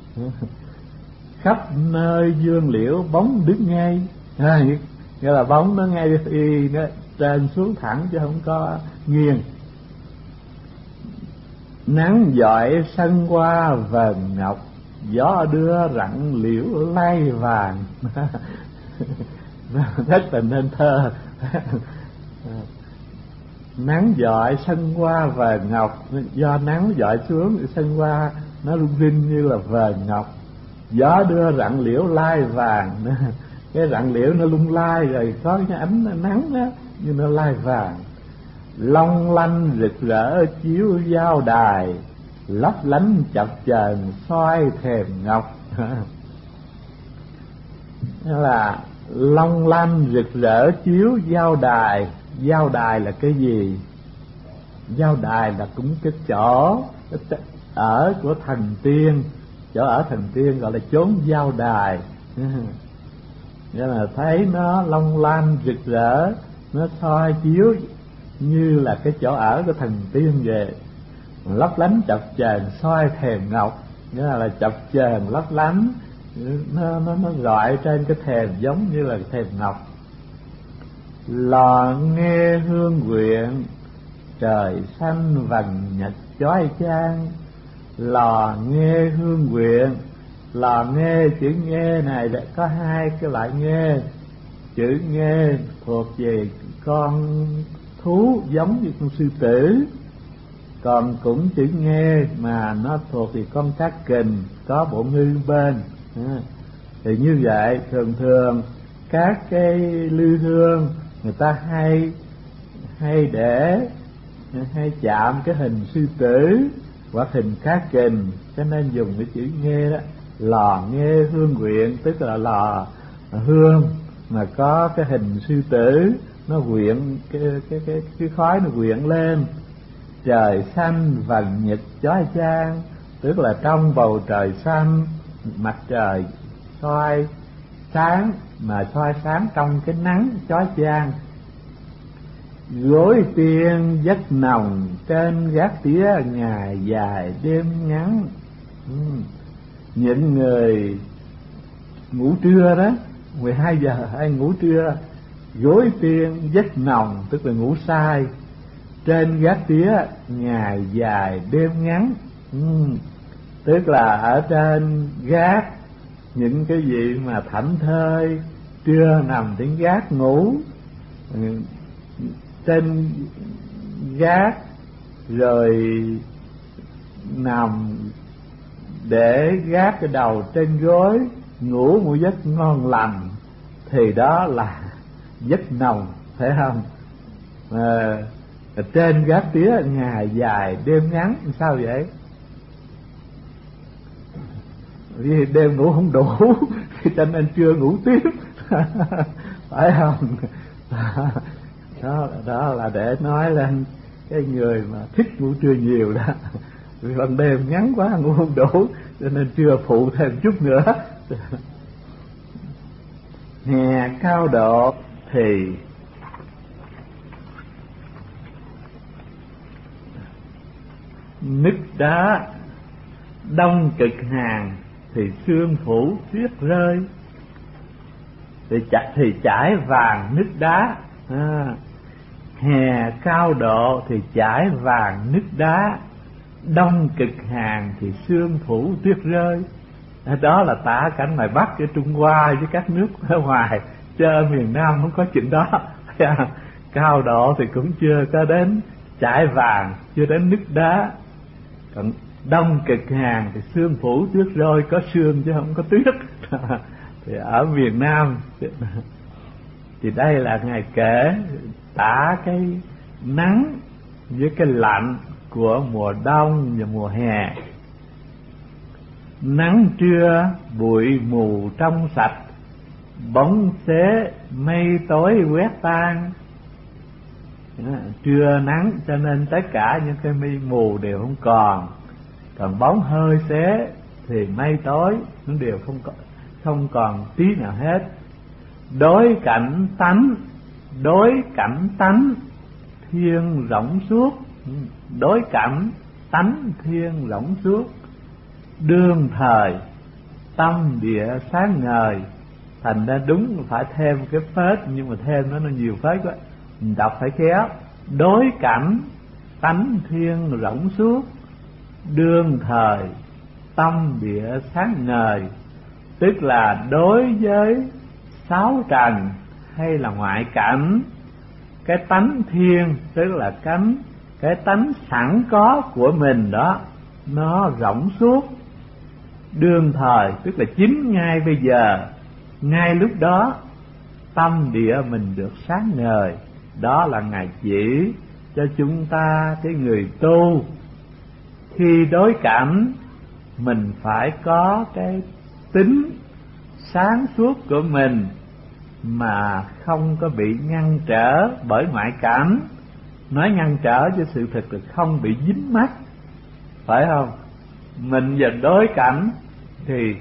khắp nơi dương liễu bóng đứng ngay. Nghĩa là bóng nó ngay y, nó trên xuống thẳng chứ không có nghiêng. Nắng dọi sân hoa vờn ngọc, gió đưa rặng liễu lai vàng. Rất là nên thơ. Nắng dọi sân hoa vờn ngọc, do nắng dọi xuống sân hoa nó rung rinh như là vờn ngọc. Gió đưa rặng liễu lai vàng, cái rặng liễu nó lung lai rồi có cái ánh nắng đó như nó lai vàng. Long lanh rực rỡ chiếu giao đài, lấp lánh chập chờn soi thềm ngọc. Đó là long lanh rực rỡ chiếu giao đài. Giao đài là cái gì? Giao đài là cũng cái chỗ ở của thần tiên. Chỗ ở thần tiên gọi là chốn giao đài. Nghĩa là thấy nó long lanh rực rỡ, nó soi chiếu như là cái chỗ ở của thần tiên về. Lấp lánh chập chờn soi thềm ngọc, nghĩa là chập chờn lấp lánh, nó rọi trên cái thềm giống như là thềm ngọc. Lò nghe hương nguyện, trời xanh vầng nhật chói chang. Lò nghe hương nguyện, lò nghe, chữ nghe này có 2 cái loại nghe. Chữ nghe thuộc về con thú giống như con sư tử, còn cũng chữ nghe mà nó thuộc về con cát kình có bộ ngư bên. Thì như vậy thường các cái lư hương người ta hay chạm cái hình sư tử hoặc hình cát kình, cho nên dùng cái chữ nghe đó. Lò nghe hương nguyện tức là lò hương mà có cái hình sư tử, nó quyện cái khói nó quyện lên. Trời xanh vầng nhật chói chang tức là trong bầu trời xanh, mặt trời soi sáng mà soi sáng trong cái nắng chói chang. Gối tiên giấc nồng, trên gác tía ngày dài đêm ngắn. Những người ngủ trưa đó, 12 giờ hay ngủ trưa, gối tiên giấc nồng tức là ngủ sai, trên gác tía ngày dài đêm ngắn. Tức là ở trên gác, những cái vị mà thảnh thơi trưa nằm trên gác ngủ, trên gác rồi nằm để gác cái đầu trên gối, ngủ một giấc ngon lành, thì đó là giấc nồng, phải không? Trên gác tía ngày dài đêm ngắn. Sao vậy? Vì đêm ngủ không đủ cho nên chưa ngủ tiếp phải không? Đó là để nói lên cái người mà thích ngủ trưa nhiều đó, vì ban đêm ngắn quá ngủ không đủ cho nên trưa phụ thêm chút nữa. Hè cao độ thì nứt đá, đông cực hàng thì sương phủ tuyết rơi. Thì chải vàng nứt đá. Hè cao độ thì chải vàng nứt đá, đông cực hàng thì sương phủ tuyết rơi. Đó là tả cảnh ngoài Bắc ở Trung Hoa với các nước ở ngoài, chứ ở miền Nam không có chuyện đó. Cao độ thì cũng chưa có đến chải vàng, chưa đến nứt đá. Còn đông cực hàng thì sương phủ tuyết rơi, có sương chứ không có tuyết. Thì ở miền Nam thì đây là Ngài kể tả cái nắng với cái lạnh của mùa đông và mùa hè. Nắng trưa bụi mù trong sạch, bóng xế mây tối quét tan. Trưa nắng cho nên tất cả những cái mây mù đều không còn, còn bóng hơi xế thì mây tối nó đều không còn tí nào hết. Đối cảnh tánh thiên rộng suốt. Đối cảnh tánh thiên rộng suốt. Đương thời tâm địa sáng ngời. Thành ra đúng phải thêm cái phết, nhưng mà thêm nó nhiều phết quá, mình đọc phải khéo. Đối cảnh tánh thiên rộng suốt, đương thời tâm địa sáng ngời. Tức là đối với sáu trần hay là ngoại cảnh, cái tánh thiên tức là cái tánh sẵn có của mình đó, nó rộng suốt. Đương thời tức là chính ngay bây giờ, ngay lúc đó tâm địa mình được sáng ngời. Đó là Ngài chỉ cho chúng ta, cái người tu, khi đối cảnh mình phải có cái tính sáng suốt của mình mà không có bị ngăn trở bởi ngoại cảnh. Nói ngăn trở chứ sự thực là không bị dính mắc, phải không? Mình giờ đối cảnh thì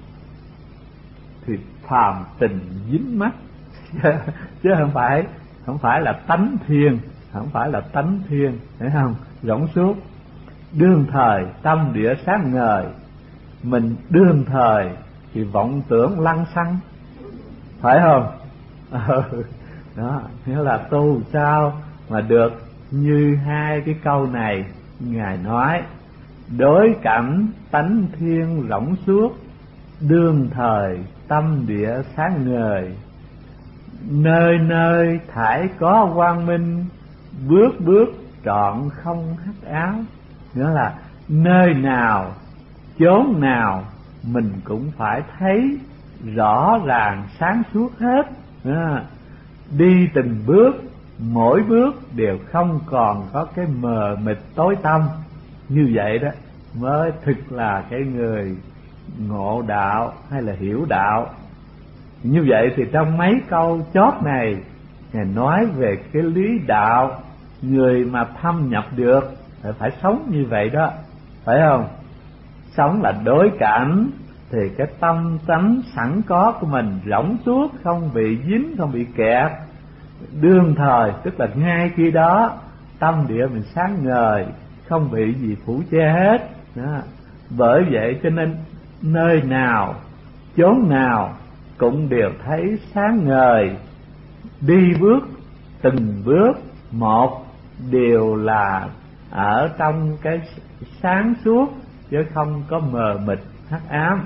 phàm tình dính mắc chứ không phải là tánh thiên, không phải là tánh thiên, thấy không? Rộng suốt. Đương thời tâm địa sáng ngời. Mình đương thời thì vọng tưởng lăng xăng, phải không? Đó, nghĩa là tu sao mà được như hai cái câu này Ngài nói. Đối cảnh tánh thiên rộng suốt, đương thời tâm địa sáng ngời. Nơi nơi thải có quang minh, bước bước trọn không hắc áo. Nghĩa là nơi nào, chốn nào mình cũng phải thấy rõ ràng sáng suốt hết. Đi từng bước, mỗi bước đều không còn có cái mờ mịt tối tăm. Như vậy đó mới thực là cái người ngộ đạo hay là hiểu đạo. Như vậy thì trong mấy câu chót này Ngài nói về cái lý đạo. Người mà thâm nhập được phải sống như vậy đó, phải không? Sống là đối cảnh thì cái tâm tánh sẵn có của mình rỗng suốt, không bị dính, không bị kẹt. đương thời tức là ngay khi đó tâm địa mình sáng ngời, không bị gì phủ che hết đó. Bởi vậy cho nên nơi nào chốn nào cũng đều thấy sáng ngời, đi bước từng bước một đều là ở trong cái sáng suốt, chứ không có mờ mịt hắc ám.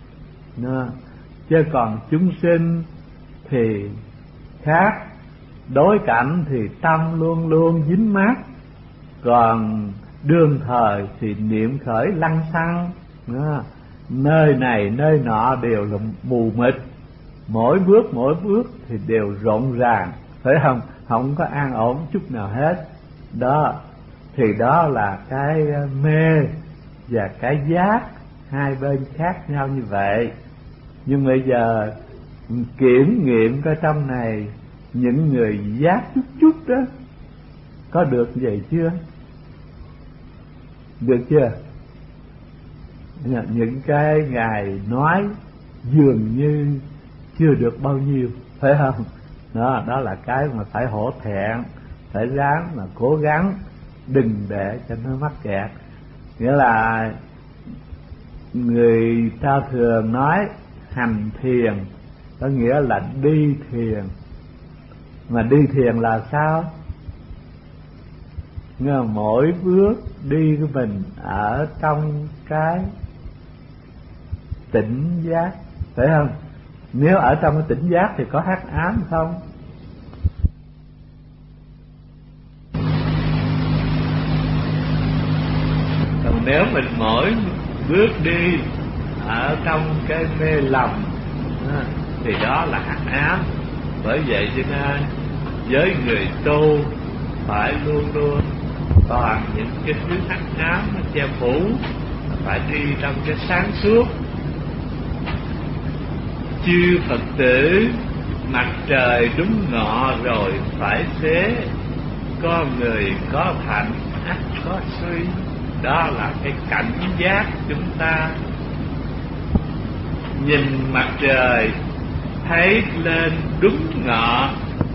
Chứ còn chúng sinh thì khác, đối cảnh thì tâm luôn luôn dính mát, còn đương thời thì niệm khởi lăng xăng. Nơi này nơi nọ đều là mù mịt, mỗi bước thì đều rộn ràng, phải không? Không có an ổn chút nào hết. Đó thì đó là cái mê và cái giác, hai bên khác nhau như vậy. Nhưng bây giờ kiểm nghiệm coi trong này những người giác chút đó có được vậy chưa? Được chưa? Những cái Ngài nói dường như chưa được bao nhiêu, phải không? Đó là cái mà phải hổ thẹn, phải ráng mà cố gắng, đừng để cho nó mắc kẹt. Nghĩa là người ta thường nói hành thiền có nghĩa là đi thiền. Mà đi thiền là sao? Nghĩa là mỗi bước đi của mình ở trong cái tỉnh giác, phải không? Nếu ở trong cái tỉnh giác thì có hắc ám không? Còn nếu mình mỗi bước đi ở trong cái mê lầm thì đó là hắc ám. Bởi vậy cho nên với người tu phải luôn luôn toàn những cái thứ hắc ám nó che phủ, phải đi trong cái sáng suốt. Chư Phật tử, mặt trời đúng ngọ rồi phải xế, có người có thạnh ắt có suy. Đó là cái cảnh giác chúng ta nhìn mặt trời thấy lên đúng ngọ,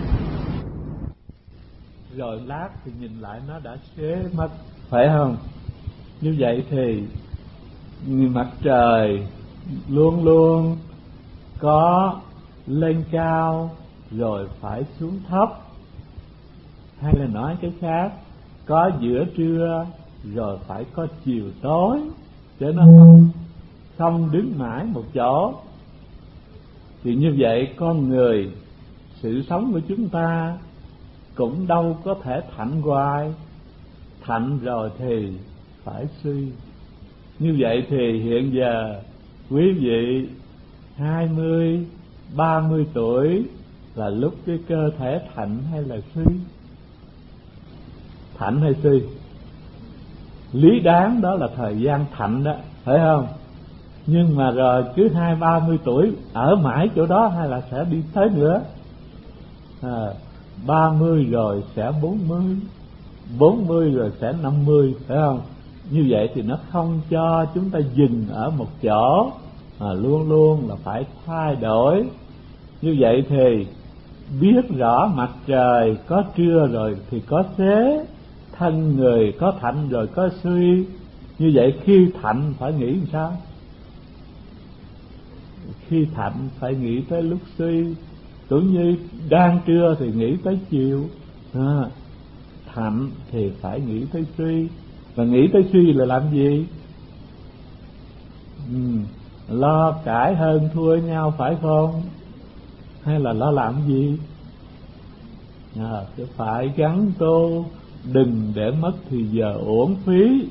rồi lát thì nhìn lại nó đã xế mất, phải không? Như vậy thì mặt trời luôn luôn có lên cao rồi phải xuống thấp, hay là nói cái khác, có giữa trưa rồi phải có chiều tối, chứ nó không đứng mãi một chỗ. Thì như vậy con người, sự sống của chúng ta cũng đâu có thể thạnh hoài, thạnh rồi thì phải suy. Như vậy thì hiện giờ quý vị 20, 30 tuổi là lúc cái cơ thể thạnh hay là suy? Thạnh hay suy? Lý đáng đó là thời gian thạnh đó, phải không? Nhưng mà rồi cứ 20-30 tuổi ở mãi chỗ đó hay là sẽ đi tới nữa? 30 rồi sẽ 40, 40 rồi sẽ 50, phải không? Như vậy thì nó không cho chúng ta dừng ở một chỗ, mà luôn luôn là phải thay đổi. Như vậy thì biết rõ mặt trời có trưa rồi thì có xế, thân người có thạnh rồi có suy. Như vậy khi thạnh phải nghĩ làm sao? Khi thạnh phải nghĩ tới lúc suy, cũng như đang trưa thì nghĩ tới chiều. Thạnh thì phải nghĩ tới suy. Và nghĩ tới suy là làm gì? Lo cãi hơn thua nhau, phải không? Hay là lo làm gì? Phải gắn tô, đừng để mất thì giờ uổng phí.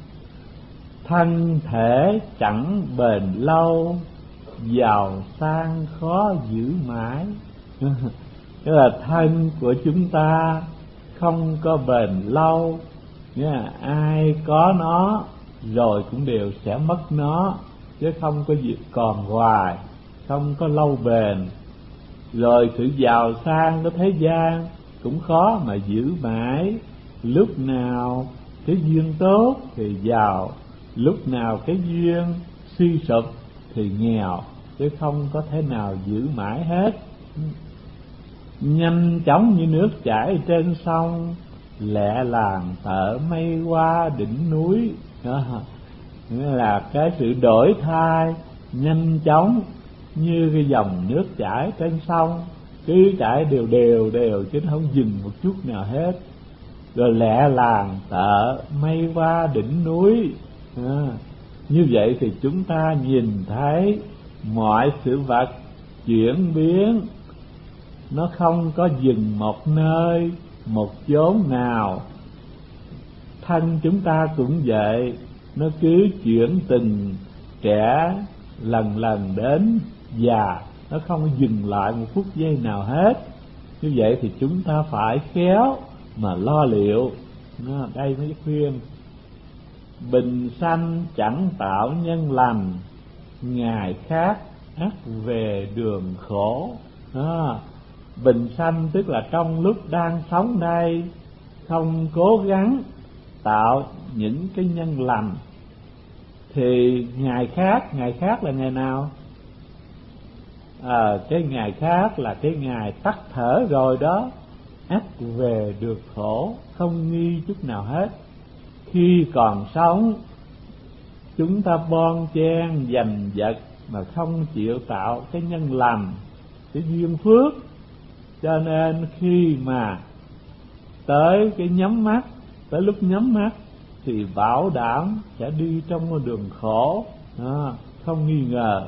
Thân thể chẳng bền lâu, giàu sang khó giữ mãi. Tức là thân của chúng ta không có bền lâu, nghĩa là ai có nó rồi cũng đều sẽ mất nó, chứ không có gì còn hoài, không có lâu bền. Rồi sự giàu sang của thế gian cũng khó mà giữ mãi. Lúc nào cái duyên tốt thì giàu, lúc nào cái duyên suy sụp thì nghèo, chứ không có thể nào giữ mãi hết. nhanh chóng như nước chảy trên sông, lẹ làng tợ mây qua đỉnh núi. Đó, nghĩa là cái sự đổi thay nhanh chóng như cái dòng nước chảy trên sông, cứ chảy đều đều chứ nó không dừng một chút nào hết. Rồi lẹ làng tợ mây qua đỉnh núi. Như vậy thì chúng ta nhìn thấy mọi sự vật chuyển biến, nó không có dừng một nơi một chốn nào. Thân chúng ta cũng vậy, nó cứ chuyển từng trẻ lần lần đến già, nó không dừng lại một phút giây nào hết. Như vậy thì chúng ta phải khéo mà lo liệu. Đây mới khuyên: bình sanh chẳng tạo nhân lành, ngày khác ắt về đường khổ. Bình sanh tức là trong lúc đang sống đây không cố gắng tạo những cái nhân lành, thì ngày khác là ngày nào? Cái ngày khác là cái ngày tắt thở rồi đó, ắt về được khổ, không nghi chút nào hết. Khi còn sống chúng ta bon chen giành giật mà không chịu tạo cái nhân lành, cái duyên phước, cho nên khi mà tới cái nhắm mắt, tới lúc nhắm mắt thì bảo đảm sẽ đi trong con đường khổ, không nghi ngờ.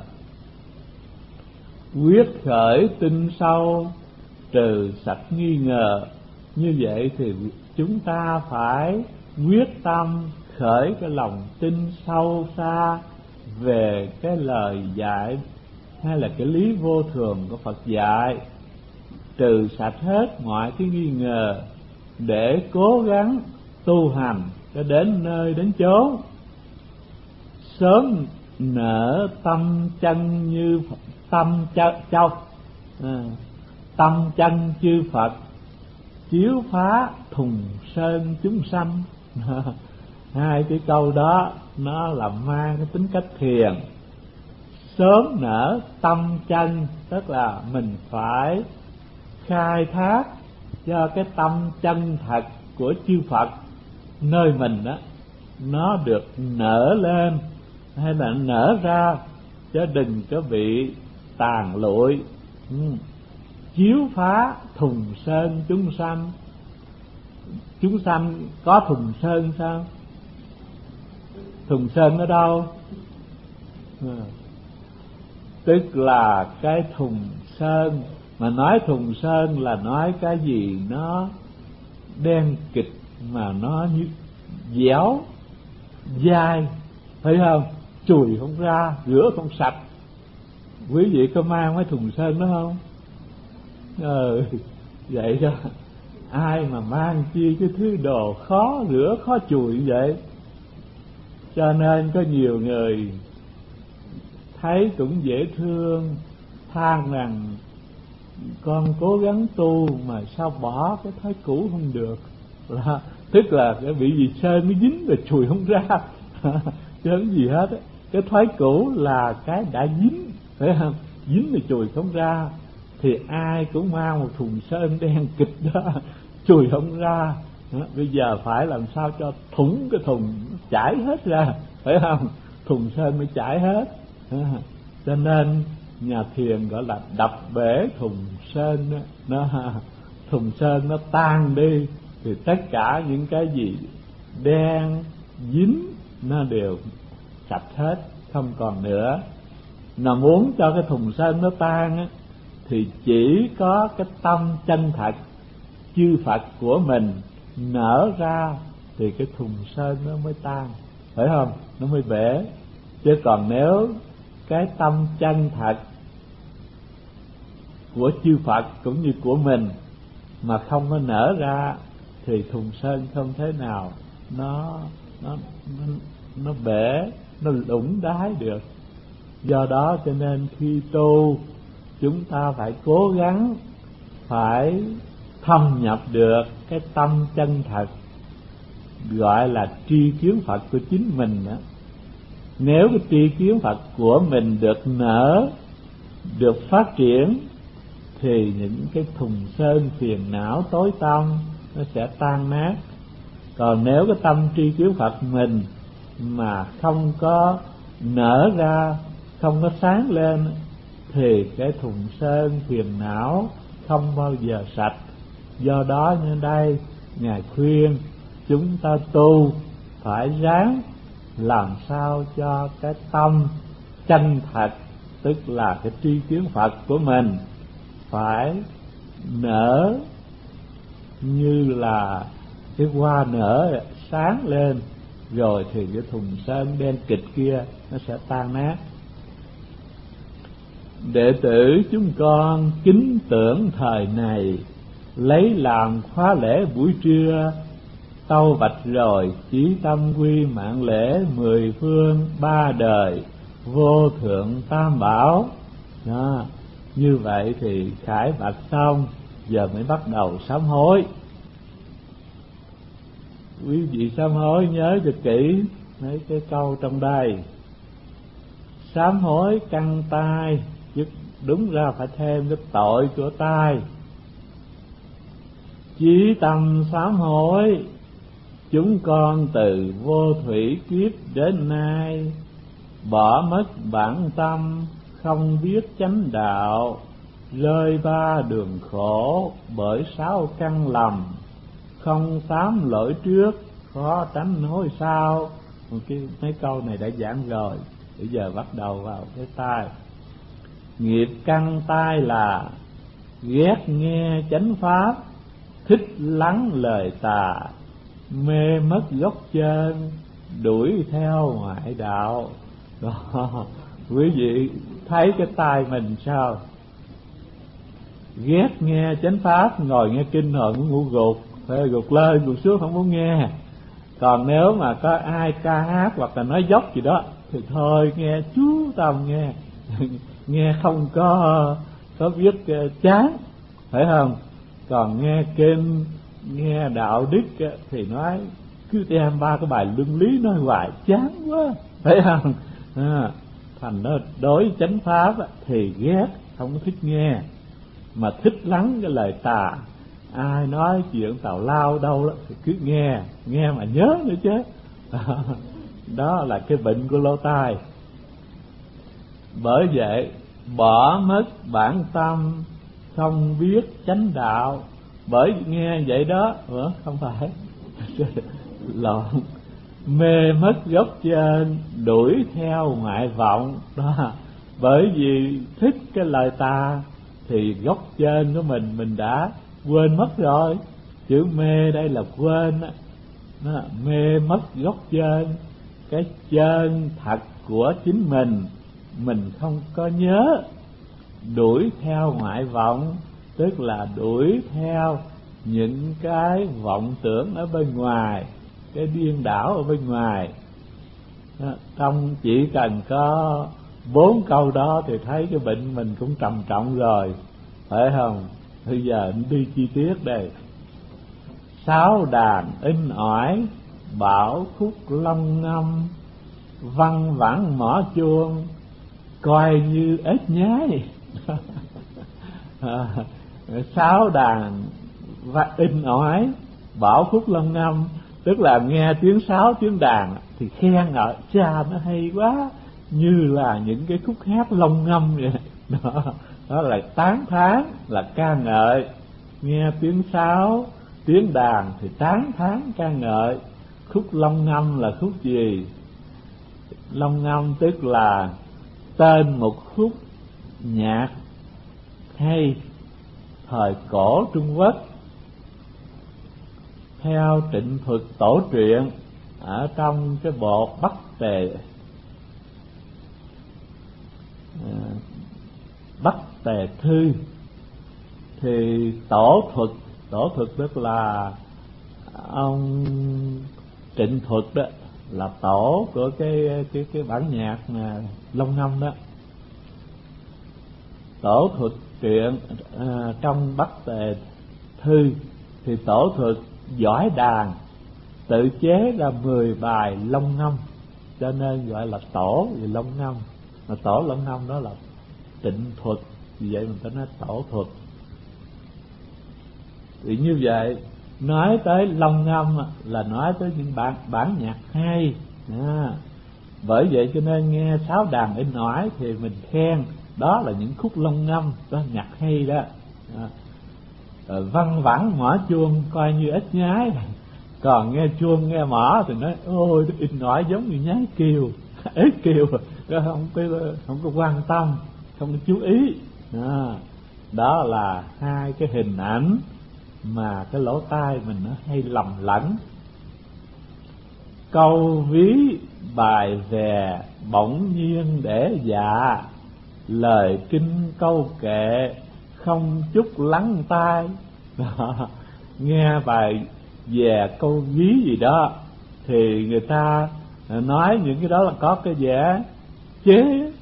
Quyết khởi tinh sâu, trừ sạch nghi ngờ. Như vậy thì chúng ta phải quyết tâm khởi cái lòng tin sâu xa về cái lời dạy hay là cái lý vô thường của Phật dạy, trừ sạch hết mọi cái nghi ngờ để cố gắng tu hành cho đến nơi đến chốn, sớm nở tâm chân như tâm châu, tâm chân chư Phật, chiếu phá thùng sơn chúng sanh. Hai cái câu đó nó là mang cái tính cách thiền. Sớm nở tâm chân tức là mình phải khai thác cho cái tâm chân thật của chư Phật nơi mình đó, nó được nở lên hay là nở ra, chứ đừng có bị tàn lụi. Chiếu phá thùng sơn chúng sanh. Chúng sanh có thùng sơn sao? Thùng sơn ở đâu? Tức là cái thùng sơn, mà nói thùng sơn là nói cái gì nó đen kịch mà nó như dẻo dai, thấy không? Chùi không ra, rửa không sạch. Quý vị có mang mấy thùng sơn đó không? Vậy đó. Ai mà mang chi cái thứ đồ khó rửa khó chùi vậy? Cho nên có nhiều người thấy cũng dễ thương, than rằng con cố gắng tu mà sao bỏ cái thói cũ không được. Tức là cái bị gì sơn nó dính rồi chùi không ra chứ không gì hết. Cái thói cũ là cái đã dính, phải không? Dính rồi chùi không ra. Thì ai cũng mang một thùng sơn đen kịch đó, chùi không ra. Bây giờ phải làm sao cho thủng cái thùng chảy hết ra, phải không? Thùng sơn mới chảy hết. Cho nên nhà thiền gọi là đập bể thùng sơn đó. Thùng sơn nó tan đi thì tất cả những cái gì đen dính nó đều sạch hết, không còn nữa. Mà muốn cho cái thùng sơn nó tan á, thì chỉ có cái tâm chân thật chư Phật của mình nở ra thì cái thùng sơn nó mới tan, phải không? Nó mới bể. Chứ còn nếu cái tâm chân thật của chư Phật cũng như của mình mà không có nở ra thì thùng sơn không thể nào nó bể, nó lũng đáy được. Do đó cho nên khi tu chúng ta phải cố gắng phải thâm nhập được cái tâm chân thật, gọi là tri kiến Phật của chính mình đó. Nếu cái tri kiến Phật của mình được nở, được phát triển thì những cái thùng sơn phiền não tối tăm nó sẽ tan nát. Còn nếu cái tâm tri kiến Phật mình mà không có nở ra, không có sáng lên, thì cái thùng sơn phiền não không bao giờ sạch. Do đó như đây Ngài khuyên chúng ta tu phải ráng làm sao cho cái tâm chân thật, tức là cái tri kiến Phật của mình phải nở như là cái hoa nở sáng lên, rồi thì cái thùng sơn đen kịch kia nó sẽ tan nát. Đệ tử chúng con kính tưởng thời này, lấy làm khóa lễ buổi trưa, tâu bạch rồi chí tâm quy mạng lễ 10 phương 3 đời, vô thượng tam bảo. Đó, như vậy thì khải bạch xong, giờ mới bắt đầu sám hối. Quý vị sám hối nhớ cho kỹ mấy cái câu trong đây. Sám hối căn tai, chứ đúng ra phải thêm cái tội của tai. Chí tâm sám hối, chúng con từ vô thủy kiếp đến nay, bỏ mất bản tâm, không biết chánh đạo, rơi ba đường khổ bởi 6 căn lầm, không sám lỗi trước, khó tránh hối sau. Mấy câu này đã giảng rồi, bây giờ bắt đầu vào cái tai. Nghiệp căn tai là ghét nghe chánh pháp, thích lắng lời tà, mê mất gốc chân, đuổi theo ngoại đạo. Đó, quý vị thấy cái tai mình sao? Ghét nghe chánh pháp, ngồi nghe kinh rồi muốn ngủ gục, phải gục lên gục xuống không muốn nghe. Còn nếu mà có ai ca hát hoặc là nói dốc gì đó thì thôi nghe chú tâm nghe. Nghe không có biết chán, phải không? Còn nghe kinh, nghe đạo đức thì nói cứ đem 3 cái bài luân lý nói hoài chán quá, phải không? Thành nó đối chánh pháp thì ghét, không có thích nghe, mà thích lắng cái lời tà. Ai nói chuyện tào lao đâu đó thì cứ nghe mà nhớ nữa chứ. Đó là cái bệnh của lỗ tai. Bởi vậy bỏ mất bản tâm, không biết chánh đạo. Bởi nghe vậy đó, không phải lộn, mê mất gốc trên, đuổi theo ngoại vọng. Đó, bởi vì thích cái lời tà thì gốc trên của mình đã quên mất rồi. Chữ mê đây là quên đó. Mê mất gốc trên, cái chân thật của chính mình không có nhớ. Đuổi theo ngoại vọng, tức là đuổi theo những cái vọng tưởng ở bên ngoài, cái điên đảo ở bên ngoài. Trong chỉ cần có 4 câu đó thì thấy cái bệnh mình cũng trầm trọng rồi, phải không? Bây giờ đi chi tiết đây. 6 đàn in ỏi, bảo khúc long ngâm, văn vẳng mỏ chuông, coi như ếch nhái. 6 đàn in ỏi, bảo khúc long ngâm, tức là nghe tiếng sáo tiếng đàn thì khen ngợi, cha nó hay quá, như là những cái khúc hát long ngâm vậy. Đó là tán thán, là ca ngợi. Nghe tiếng sáo tiếng đàn thì tán thán ca ngợi. Khúc long ngâm là khúc gì? Long ngâm tức là tên một khúc nhạc hay thời cổ Trung Quốc theo Trịnh Thuật Tổ truyện ở trong cái bộ Bắc Tề Thư. Thì tổ thuật tức là ông Trịnh Thuật đó, là tổ của cái bản nhạc mà long ngâm đó. Tổ thuật truyện trong Bắc Tề Thư thì tổ thuật giỏi đàn, tự chế ra 10 bài long ngâm, cho nên gọi là tổ vì long ngâm. Mà tổ long ngâm đó là Trịnh Thuật, vì vậy mình phải nói tổ thuật. Thì như vậy, nói tới long ngâm là nói tới những bản nhạc hay. Bởi vậy cho nên nghe sáo đàn in ỏi thì mình khen đó là những khúc long ngâm, đó nhạc hay đó. Văng vẳng mỏ chuông coi như ít nhái, còn nghe chuông nghe mỏ thì nói ôi in ỏi giống như nhái kêu, ít kêu, không có quan tâm, không có chú ý. Đó là hai cái hình ảnh mà cái lỗ tai mình nó hay lầm lẫn. Câu ví bài về bỗng nhiên để dạ, lời kinh câu kệ không chút lắng tai. Nghe bài về câu ví gì đó thì người ta nói những cái đó là có cái vẻ chế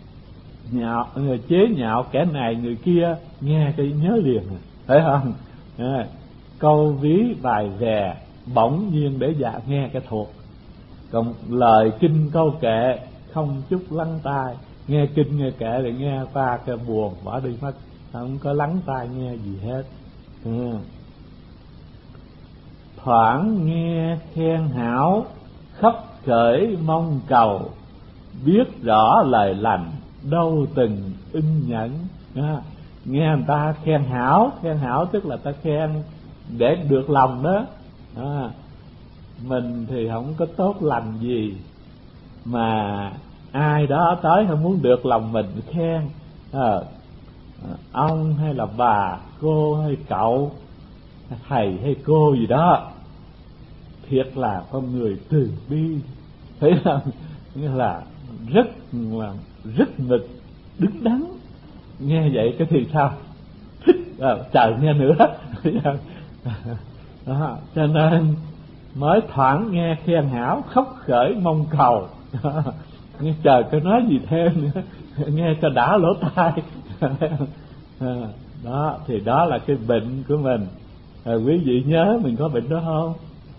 nhạo kẻ này người kia, nghe cái nhớ liền, phải không? Câu ví bài về bỗng nhiên để dạ, nghe cái thuộc. Còn lời kinh câu kệ không chút lắng tai, nghe kinh nghe kệ thì nghe qua cái buồn bỏ đi mất, không có lắng tai nghe gì hết. Thoảng nghe khen hảo khấp khởi mong cầu, biết rõ lời lành đâu từng ưng nhẫn. Nghe người ta khen hảo tức là ta khen để được lòng đó. Mình thì không có tốt lành gì mà ai đó tới không muốn được lòng mình khen. Ông hay là bà, cô hay cậu, thầy hay cô gì đó, thiệt là con người từ bi, thấy không? Nghĩa là rất mực đứng đắn. Nghe vậy cái thì sao? Thích, chờ nghe nữa. Đó, cho nên mới thoảng nghe khen hảo khóc khởi mong cầu. Nghe chờ cái nói gì thêm nữa, nghe cho đã lỗ tai. Đó thì đó là cái bệnh của mình. Quý vị nhớ mình có bệnh đó không?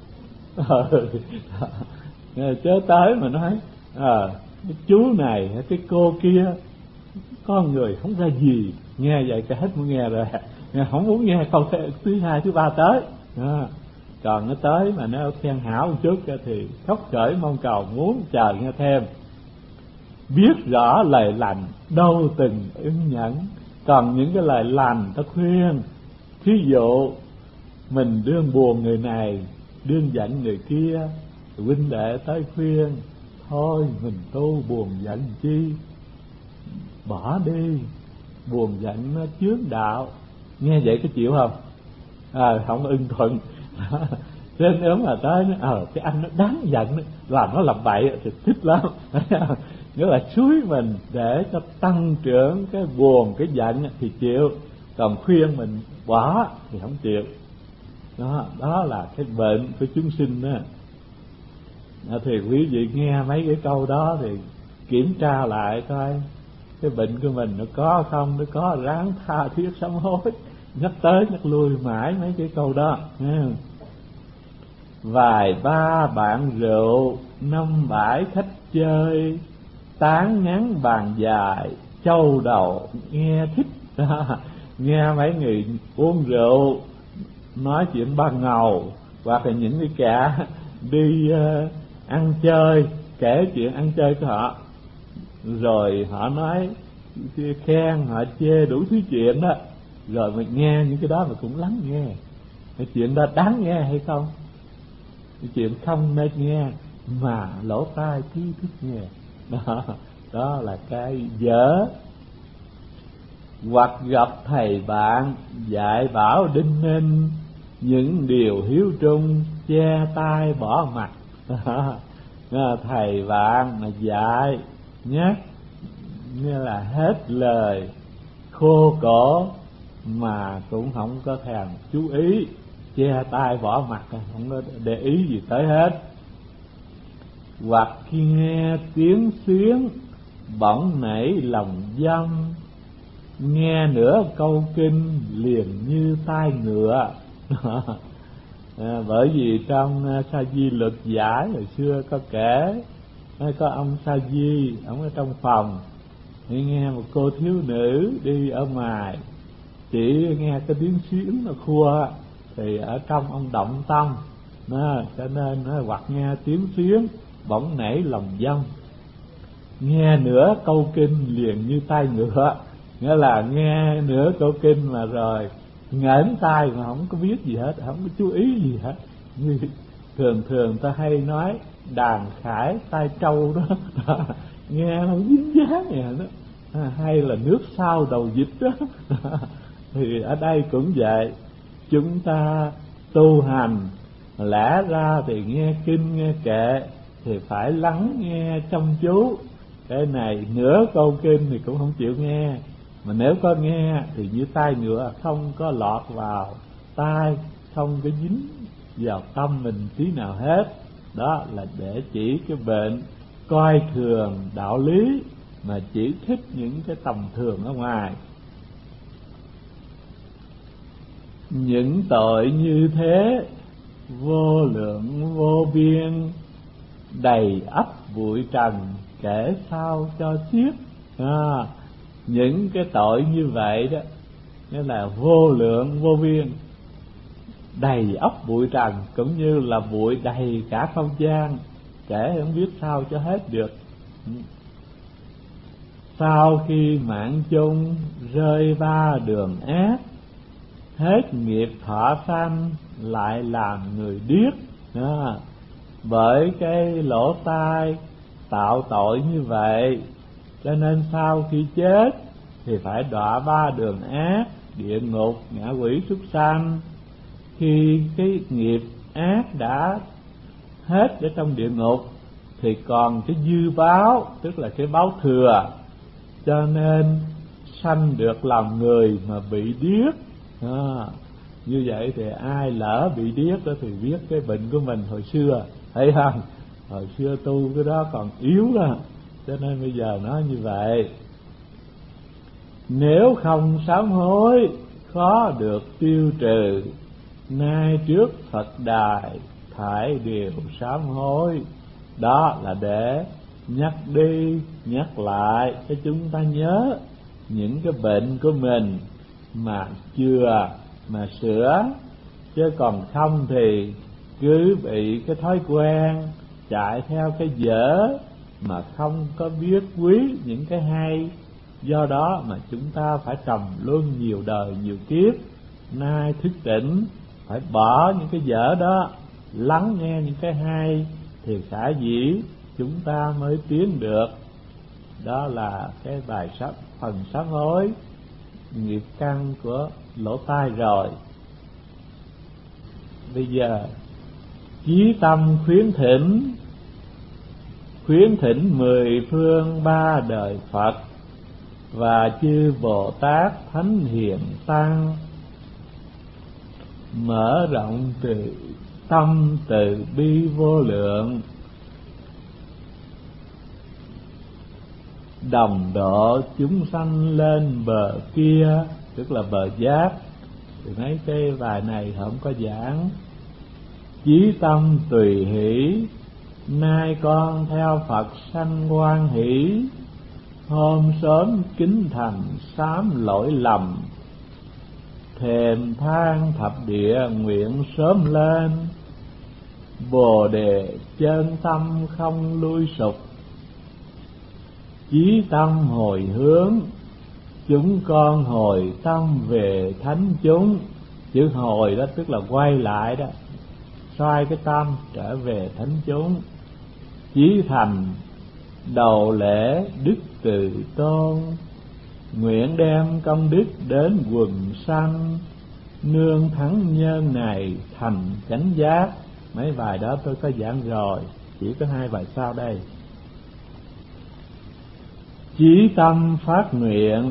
Chớ tới mà nói cái chú này cái cô kia, con người không ra gì. Nghe vậy cả hết muốn nghe rồi, không muốn nghe câu thứ hai thứ ba tới. Còn nó tới mà nó khen hảo một chút thì khóc khởi mong cầu, muốn chờ nghe thêm. Biết rõ lời lành đâu từng ứng nhẫn. Còn những cái lời lành ta khuyên, thí dụ mình đương buồn người này, đương giận người kia, huynh đệ tới khuyên thôi mình tu buồn giận chi, bỏ đi, buồn giận nó chướng đạo. Nghe vậy có chịu không? Không ưng thuận. Nên nếu mà tới cái anh nó đáng giận, làm nó làm bậy thì thích lắm. Nghĩa là xúi mình để cho tăng trưởng cái buồn cái giận thì chịu, còn khuyên mình bỏ thì không chịu. Đó là cái bệnh của chúng sinh đó. Thì quý vị nghe mấy cái câu đó thì kiểm tra lại coi cái bệnh của mình nó có không, nó có ráng tha thiết sám hối, nhắc tới nhắc lui mãi mấy cái câu đó. Vài ba bạn rượu, năm bãi khách chơi, tán ngắn bàn dài, châu đầu nghe thích. Nghe mấy người uống rượu nói chuyện ban ngầu, hoặc là những cái kẻ đi ăn chơi, kể chuyện ăn chơi của họ, rồi họ nói khen, họ chê đủ thứ chuyện đó, rồi mình nghe những cái đó mà cũng lắng nghe. Cái chuyện đó đáng nghe hay không? Cái chuyện không nên nghe mà lỗ tai cứ thích nghe. Đó là cái dở. Hoặc gặp thầy bạn dạy bảo đinh ninh, những điều hiếu trung che tai bỏ mặt. Thầy bạn mà dạy nhắc như là hết lời, khô cổ mà cũng không có thèm chú ý, che tai bỏ mặt, không có để ý gì tới hết. Hoặc khi nghe tiếng xuyến bỗng nảy lòng dâm, nghe nửa câu kinh liền như tai ngựa. Bởi vì trong Sa Di Luật Giải hồi xưa có kể, có ông Sa Di, ông ở trong phòng thì nghe một cô thiếu nữ đi ở ngoài, chỉ nghe cái tiếng xuyến nó khua, thì ở trong ông động tâm, cho nên hoặc nghe tiếng xuyến bỗng nảy lòng dâng, nghe nửa câu kinh liền như tai ngựa, nghĩa là nghe nửa câu kinh mà rồi ngẩng tai mà không có biết gì hết, không có chú ý gì hết. Như thường ta hay nói đàn khải tai trâu đó, nghe nó dính dáng vậy đó, hay là nước sau đầu vịt đó. Thì ở đây cũng vậy, chúng ta tu hành lẽ ra thì nghe kinh nghe kệ thì phải lắng nghe chăm chú. Cái này nửa câu kinh thì cũng không chịu nghe, mà nếu có nghe thì như tai ngựa, không có lọt vào tai, không có dính vào tâm mình tí nào hết. Đó là để chỉ cái bệnh coi thường đạo lý, mà chỉ thích những cái tầm thường ở ngoài. Những tội như thế vô lượng vô biên, đầy ắp bụi trần kể sao cho xiết. Những cái tội như vậy đó, nghĩa là vô lượng vô biên, đầy ắp bụi trần, cũng như là bụi đầy cả không gian, kể không biết sao cho hết được. Sau khi mạng chung rơi ba đường ác, hết nghiệp thọ sanh lại làm người điếc. Bởi cái lỗ tai tạo tội như vậy, cho nên sau khi chết thì phải đọa ba đường ác, địa ngục, ngạ quỷ, súc sanh. Khi cái nghiệp ác đã hết ở trong địa ngục thì còn cái dư báo, tức là cái báo thừa, cho nên sanh được làm người mà bị điếc. Như vậy thì ai lỡ bị điếc đó thì biết cái bệnh của mình hồi xưa, thấy không? Hồi xưa tu cái đó còn yếu đó, cho nên bây giờ nó như vậy. Nếu không sám hối khó được tiêu trừ, nay trước Phật đài thải điều sám hối. Đó là để nhắc đi nhắc lại cho chúng ta nhớ những cái bệnh của mình mà chưa mà sửa, chứ còn không thì cứ bị cái thói quen chạy theo cái dở mà không có biết quý những cái hay. Do đó mà chúng ta phải trầm luân nhiều đời nhiều kiếp, nay thức tỉnh phải bỏ những cái dở đó, lắng nghe những cái hay thì khả dĩ chúng ta mới tiến được. Đó là cái bài phần sám hối nghiệp căn của lỗ tai rồi. Bây giờ chí tâm khuyến thỉnh 10 phương 3 đời Phật và chư Bồ Tát Thánh Hiền Tăng, mở rộng từ tâm từ bi vô lượng, đồng độ chúng sanh lên bờ kia, tức là bờ giác. Thì mấy cái bài này không có giảng. Chí tâm tùy hỷ, nay con theo Phật sanh hoan hỷ, hôm sớm kính thành sám lỗi lầm, thềm thang thập địa nguyện sớm lên, Bồ đề chân tâm không lui sụp. Chí tâm hồi hướng, chúng con hồi tâm về thánh chúng. Chữ hồi đó tức là quay lại đó, xoay cái tâm trở về thánh chúng. Chí thành đầu lễ đức từ tôn, nguyện đem công đức đến quần sanh, nương thắng nhân này thành chánh giác. Mấy bài đó tôi có giảng rồi, chỉ có 2 bài sau đây. Chí tâm phát nguyện,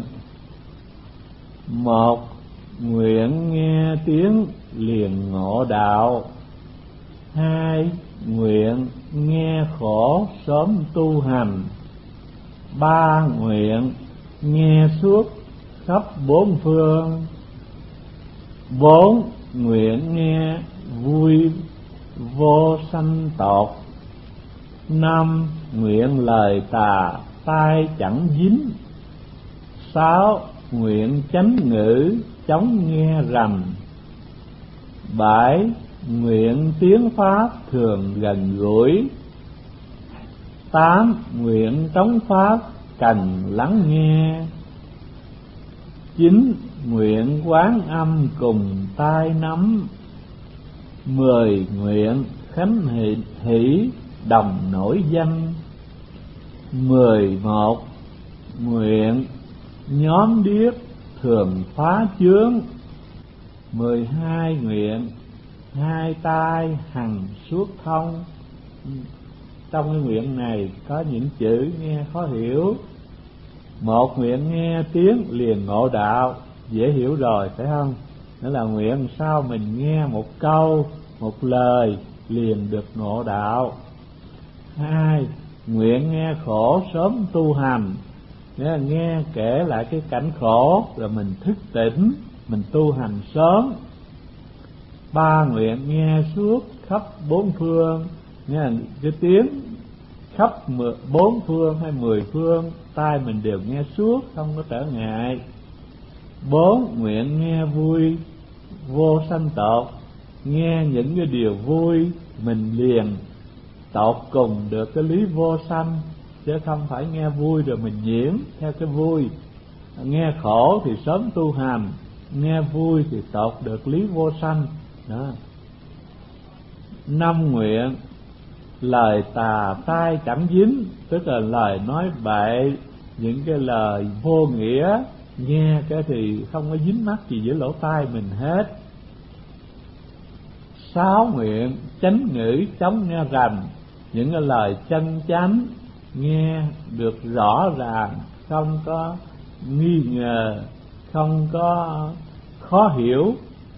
một nguyện nghe tiếng liền ngộ đạo, 2 nguyện nghe khổ sớm tu hành, 3 nguyện nghe suốt khắp 4 phương, 4 nguyện nghe vui vô sanh tột, 5 nguyện lời tà tai chẳng dính, 6 nguyện chánh ngữ chống nghe rầm, 7. Nguyện tiếng pháp thường gần gũi. 8. Nguyện trống pháp cần lắng nghe. 9. Nguyện quán âm cùng tai nắm. 10. Nguyện khánh hỷ đồng nổi danh. 11. Nguyện nhóm điếc thường phá chướng. 12. Nguyện hai tai hằng suốt thông. Trong cái nguyện này có những chữ nghe khó hiểu. Một nguyện nghe tiếng liền ngộ đạo, dễ hiểu rồi phải không? Đó là nguyện sao mình nghe một câu, một lời liền được ngộ đạo. 2. Nguyện nghe khổ sớm tu hành, nghĩa là nghe kể lại cái cảnh khổ rồi mình thức tỉnh, mình tu hành sớm. 3. Nguyện nghe suốt khắp bốn phương, nghĩa là cái tiếng khắp 4 phương hay 10 phương, tai mình đều nghe suốt, không có trở ngại. 4. Nguyện nghe vui vô sanh tột, nghe những cái điều vui mình liền tột cùng được cái lý vô sanh, chứ không phải nghe vui rồi mình nhiễm theo cái vui. Nghe khổ thì sớm tu hành, nghe vui thì tột được lý vô sanh đó. 5. Nguyện lời tà tai chẳng dính, tức là lời nói bậy, những cái lời vô nghĩa, nghe cái thì không có dính mắc gì giữa lỗ tai mình hết. 6. Nguyện chánh ngữ chống nghe rành, những cái lời chân chánh, nghe được rõ ràng, không có nghi ngờ, không có khó hiểu.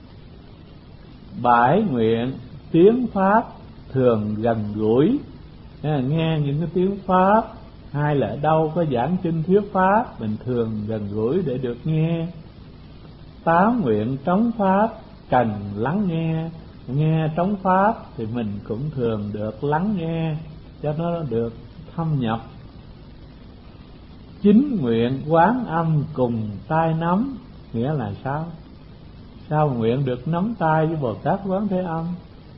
7. Nguyện tiếng pháp thường gần gũi, nghe những cái tiếng pháp, hay là ở đâu có giảng kinh thuyết pháp mình thường gần gũi để được nghe. 8. Nguyện trống pháp cần lắng nghe, nghe trống pháp thì mình cũng thường được lắng nghe cho nó được thâm nhập. 9. Nguyện quán âm cùng tai nắm, nghĩa là sao? Sao nguyện được nắm tay với Bồ Tát Quán Thế Âm?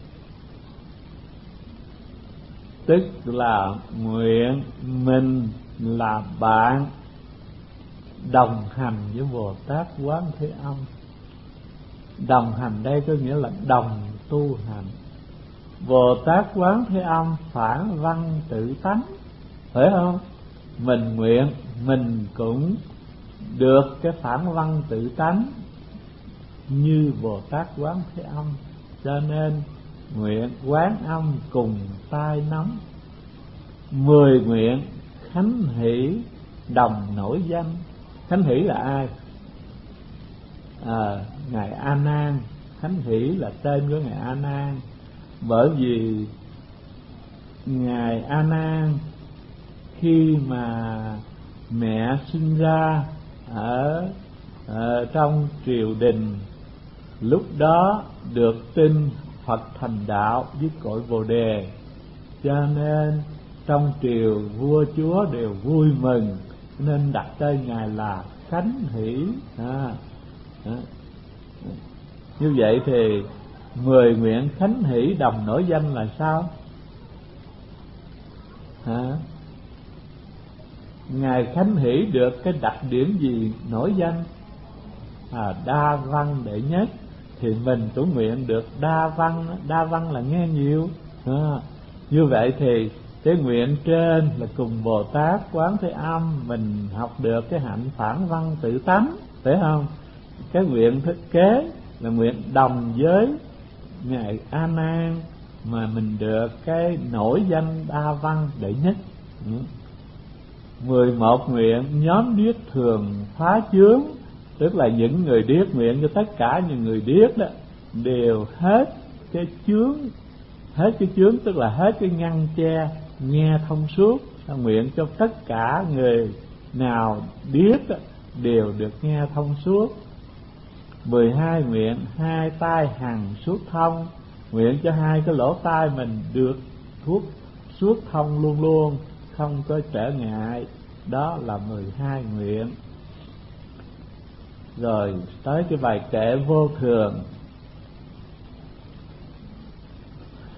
Tức là nguyện mình là bạn đồng hành với Bồ Tát Quán Thế Âm. Đồng hành đây có nghĩa là đồng tu hành. Bồ Tát Quán Thế Âm phản văn tự tánh, phải không? Mình nguyện mình cũng được cái phản văn tự tánh như Bồ Tát Quán Thế Âm, cho nên nguyện quán âm cùng tai nắm. 10. Nguyện khánh hỷ đồng nổi danh. Khánh hỷ là ai? Ngài A Nan. Khánh hỷ là tên của ngài A Nan, bởi vì ngài A Nan khi mà mẹ sinh ra ở trong triều đình, lúc đó được tin Phật thành đạo với cội Bồ Đề, cho nên trong triều vua chúa đều vui mừng, nên đặt tên ngài là Khánh Hỷ. Như vậy thì 10 nguyện khánh hỷ đồng nổi danh là sao? Ngài khánh hỷ được cái đặc điểm gì nổi danh? Đa văn đệ nhất, thì mình cũng nguyện được đa văn. Đa văn là nghe nhiều. Như vậy thì cái nguyện trên là cùng Bồ Tát Quán Thế Âm mình học được cái hạnh phản văn tự tánh, phải không? Cái nguyện thứ kế là nguyện đồng với ngài A Nan mà mình được cái nổi danh đa văn đệ nhất. 11. Nguyện nhóm điếc thường phá chướng, tức là những người điếc nguyện cho tất cả những người điếc đó đều hết cái chướng. Hết cái chướng tức là hết cái ngăn che, nghe thông suốt. Nguyện cho tất cả người nào điếc đó đều được nghe thông suốt. 12. Nguyện hai tai hằng suốt thông, nguyện cho hai cái lỗ tai mình được suốt thông luôn luôn, không có trở ngại. Đó là 12 nguyện. Rồi tới cái bài kệ vô thường.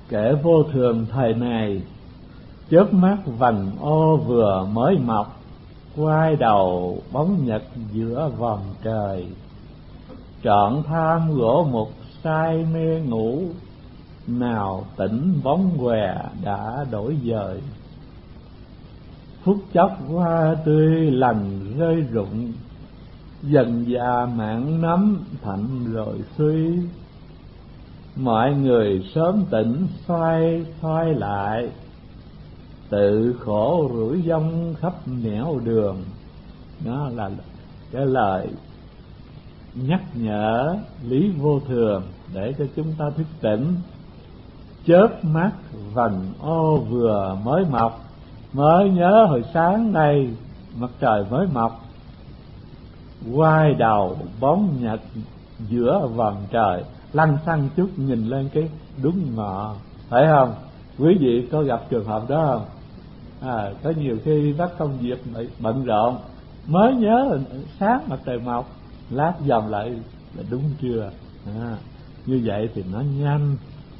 Kể vô thường thời này, chớp mắt vành ô vừa mới mọc, quay đầu bóng nhật giữa vòng trời. Trọn tham gỗ mục say mê ngủ, nào tỉnh bóng què đã đổi dời. Phút chốc hoa tươi lành rơi rụng, dần già mạng nắm thạnh rồi suy. Mọi người sớm tỉnh xoay xoay lại, tự khổ rủi rong khắp nẻo đường. Đó là cái lời nhắc nhở lý vô thường để cho chúng ta thức tỉnh. Chớp mắt vành ô vừa mới mọc, mới nhớ hồi sáng nay mặt trời mới mọc. Quay đầu bóng nhật giữa vầng trời, lăn xăng chút nhìn lên cái đúng ngọ, phải không? Quý vị có gặp trường hợp đó không? Có nhiều khi bắt công việc bận rộn, mới nhớ sáng mặt trời mọc, lát dòm lại là đúng chưa. Như vậy thì nó nhanh.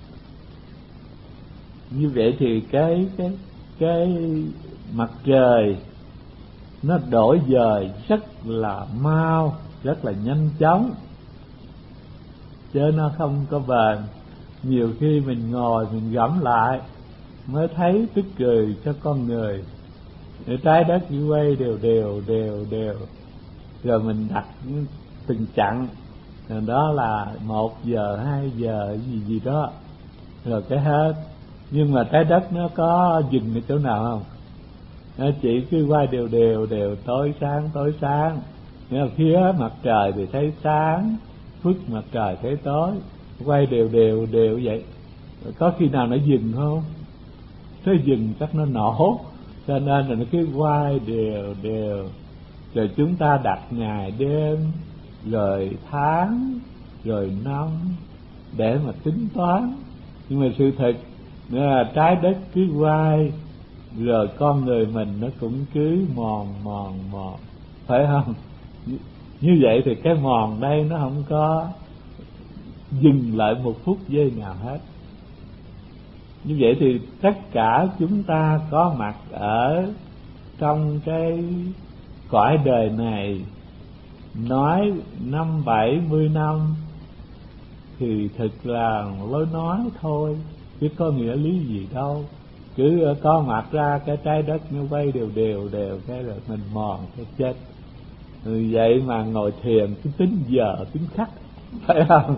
Như vậy thì cái mặt trời nó đổi dời rất là mau, rất là nhanh chóng, chứ nó không có bền. Nhiều khi mình ngồi mình gẫm lại mới thấy tức cười cho con người. Trái đất chỉ quay đều, rồi mình đặt từng chặng, đó là 1 giờ 2 giờ gì đó, rồi cái hết. Nhưng mà trái đất nó có dừng ở chỗ nào không? Nó chỉ cứ quay đều, tối sáng. Nếu phía mặt trời thì thấy sáng, phút mặt trời thấy tối, quay đều vậy. Có khi nào nó dừng không? Nó dừng chắc nó nổ, cho nên là nó cứ quay đều. Rồi chúng ta đặt ngày đêm, rồi tháng, rồi năm để mà tính toán. Nhưng mà sự thật là trái đất cứ quay, rồi con người mình nó cũng cứ mòn, phải không? Như vậy thì cái mòn đây nó không có dừng lại 1 phút giây nào hết. Như vậy thì tất cả chúng ta có mặt ở trong cái cõi đời này, nói 50-70 năm thì thực là lối nói thôi, chứ có nghĩa lý gì đâu. Cứ có mặt ra cái trái đất nó quay đều, cái rồi mình mòn cái chết. Vậy mà ngồi thiền cứ tính giờ tính khắc, phải không?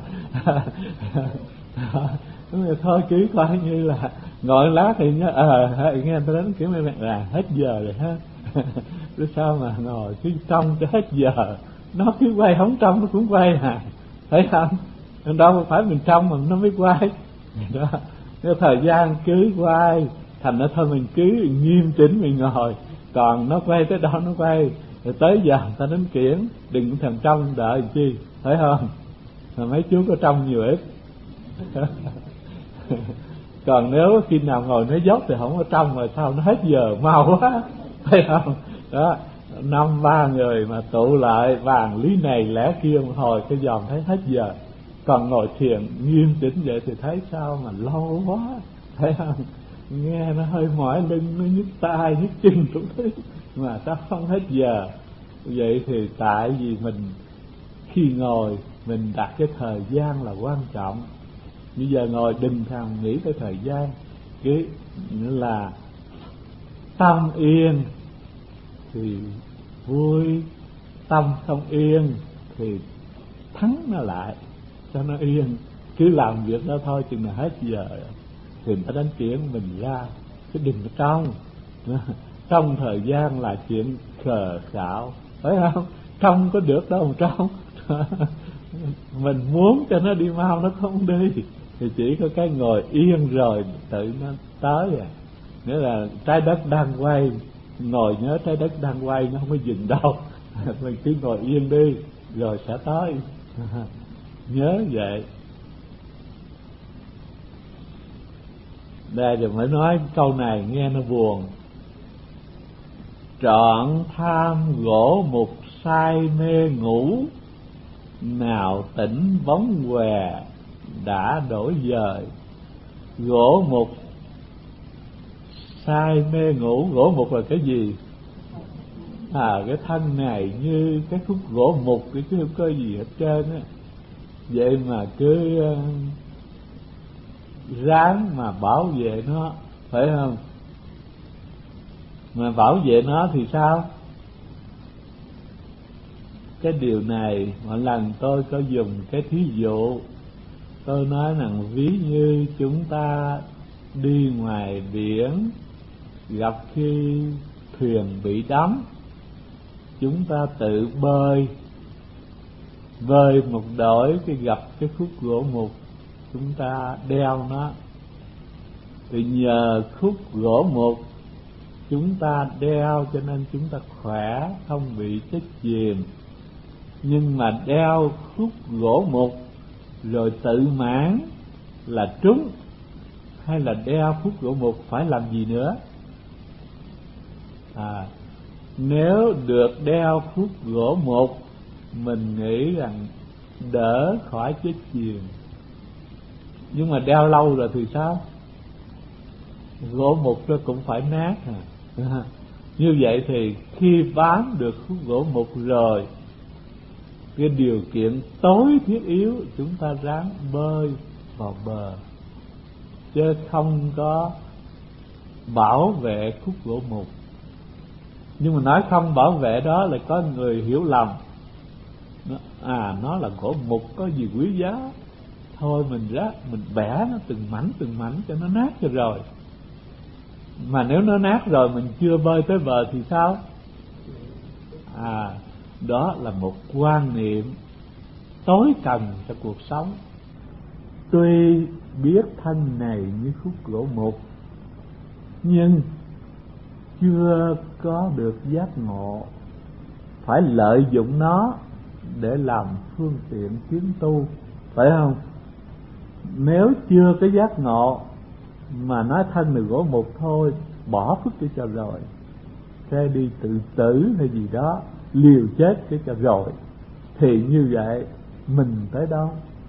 Thôi cứ coi như là ngồi lát thì nhớ nghe người ta đến kiểu là hết giờ rồi ha. Rồi sao mà ngồi cứ trong cho hết giờ, nó cứ quay, không trong nó cũng quay phải không? Đâu phải mình trong mà nó mới quay đó. Cái thời gian cứ quay, thành ra thôi mình cứ nghiêm chỉnh mình ngồi, còn nó quay tới đâu nó quay, rồi tới giờ người ta đến kiển, đừng có thèm trong đợi chi, phải không? Mà mấy chú có trong nhiều ít. Còn nếu khi nào ngồi nói dốc thì không có trong, rồi sao nó hết giờ mau quá, phải không? Đó, 5-3 người mà tụ lại bàn lý này lẽ kia một hồi cái dòm thấy hết giờ. Còn ngồi thiền nghiêm chỉnh vậy thì thấy sao mà lâu quá, thấy không? Nghe nó hơi mỏi lưng, nó nhức tai nhức chân cũng thấy, mà sao không hết giờ. Vậy thì tại vì mình khi ngồi mình đặt cái thời gian là quan trọng. Bây giờ ngồi đừng thèm nghĩ tới thời gian, cứ là tâm yên thì vui, tâm không yên thì thắng nó lại cho nó yên. Cứ làm việc đó thôi, chừng nào hết giờ thì người ta đánh kiển mình ra, chứ đừng có trong thời gian là chuyện khờ khạo, phải không? Trong có được đâu mà trong. Mình muốn cho nó đi mau nó không đi, thì chỉ có cái ngồi yên rồi tự nó tới Nghĩa là trái đất đang quay, ngồi nhớ trái đất đang quay, nó không có dừng đâu. Mình cứ ngồi yên đi rồi sẽ tới. Nhớ vậy. Đây rồi mới nói câu này nghe nó buồn. Trọn tham gỗ mục say mê ngủ, nào tỉnh bóng què đã đổi dời. Gỗ mục say mê ngủ. Gỗ mục là cái gì? Cái thân này như cái khúc gỗ mục, chứ không có gì hết trơn á. Vậy mà cứ ráng mà bảo vệ nó, phải không? Mà bảo vệ nó thì sao? Cái điều này mỗi lần tôi có dùng cái thí dụ, tôi nói rằng ví như chúng ta đi ngoài biển, gặp khi thuyền bị đắm, chúng ta tự bơi một đổi, cái gặp cái khúc gỗ mục, chúng ta đeo nó, thì nhờ khúc gỗ mục chúng ta đeo cho nên chúng ta khỏe, không bị chết chìm. Nhưng mà đeo khúc gỗ mục rồi tự mãn là trúng, hay là đeo khúc gỗ mục phải làm gì nữa? Nếu được đeo khúc gỗ mục, mình nghĩ rằng đỡ khỏi chết chìm. Nhưng mà đeo lâu rồi thì sao? Gỗ mục nó cũng phải nát Như vậy thì khi bám được khúc gỗ mục rồi, cái điều kiện tối thiết yếu chúng ta ráng bơi vào bờ, chứ không có bảo vệ khúc gỗ mục. Nhưng mà nói không bảo vệ đó là có người hiểu lầm, nó là gỗ mục có gì quý giá, thôi mình bẻ nó từng mảnh cho nó nát cho rồi. Mà nếu nó nát rồi mình chưa bơi tới bờ thì sao? Đó là một quan niệm tối cần cho cuộc sống. Tuy biết thân này như khúc gỗ mục, nhưng chưa có được giác ngộ, phải lợi dụng nó để làm phương tiện tiến tu, phải không? Nếu chưa có giác ngộ mà nói thân là gỗ mục thôi, bỏ phức cái cho rồi, sẽ đi tự tử hay gì đó, liều chết cái cho rồi, thì như vậy mình tới đâu?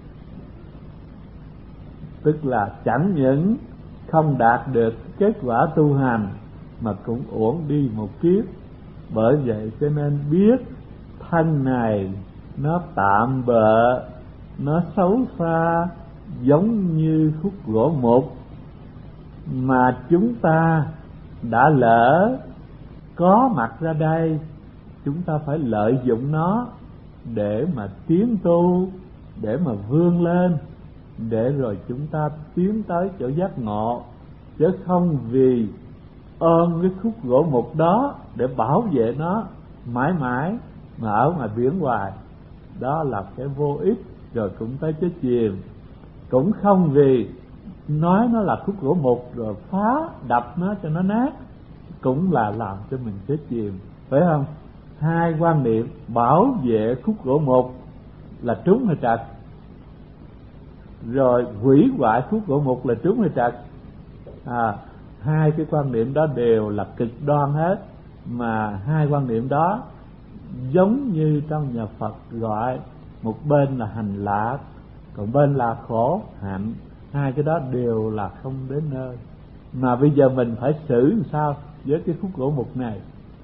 Tức là chẳng những không đạt được kết quả tu hành mà cũng uổng đi một kiếp. Bởi vậy cho nên biết thân này nó tạm bợ, nó xấu xa, giống như khúc gỗ mục, mà chúng ta đã lỡ có mặt ra đây, chúng ta phải lợi dụng nó để mà tiến tu, để mà vươn lên, để rồi chúng ta tiến tới chỗ giác ngộ, chứ không vì ôm cái khúc gỗ mục đó để bảo vệ nó mãi mãi mà ở ngoài biển hoài. Đó là cái vô ích, rồi cũng tới chết chìm. Cũng không vì nói nó là khúc gỗ mục rồi phá đập nó cho nó nát, cũng là làm cho mình chết chìm, phải không? Hai quan niệm bảo vệ khúc gỗ mục là trúng hay trật, rồi hủy hoại khúc gỗ mục là trúng hay trật. Hai cái quan niệm đó đều là cực đoan hết, mà hai quan niệm đó giống như trong nhà Phật gọi, một bên là hành lạc, còn bên là khổ hạnh. Hai cái đó đều là không đến nơi. Mà bây giờ mình phải xử làm sao với cái khúc gỗ mục này?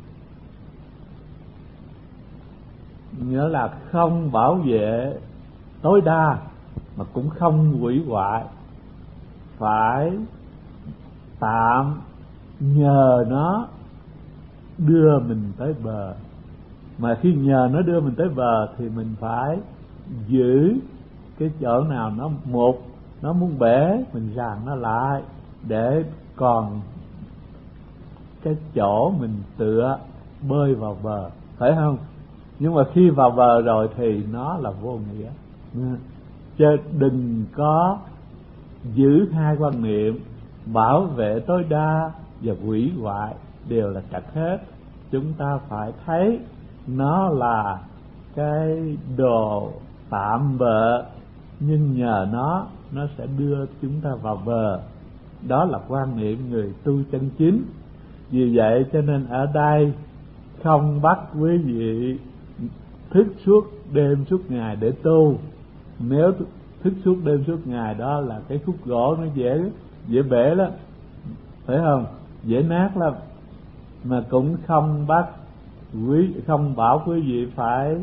Nghĩa là không bảo vệ tối đa mà cũng không hủy hoại, phải tạm nhờ nó đưa mình tới bờ. Mà khi nhờ nó đưa mình tới bờ thì mình phải giữ cái chỗ nào nó mục, nó muốn bể mình ràng nó lại, để còn cái chỗ mình tựa bơi vào bờ, phải không? Nhưng mà khi vào bờ rồi thì nó là vô nghĩa. Chứ đừng có giữ hai quan niệm bảo vệ tối đa và hủy hoại đều là trật hết. Chúng ta phải thấy nó là cái đồ tạm bợ, nhưng nhờ nó sẽ đưa chúng ta vào bờ. Đó là quan niệm người tu chân chính. Vì vậy cho nên ở đây không bắt quý vị thức suốt đêm suốt ngày để tu. Nếu thức suốt đêm suốt ngày đó là cái khúc gỗ nó dễ dễ bể lắm, phải không? Dễ nát lắm, mà cũng không không bảo quý vị phải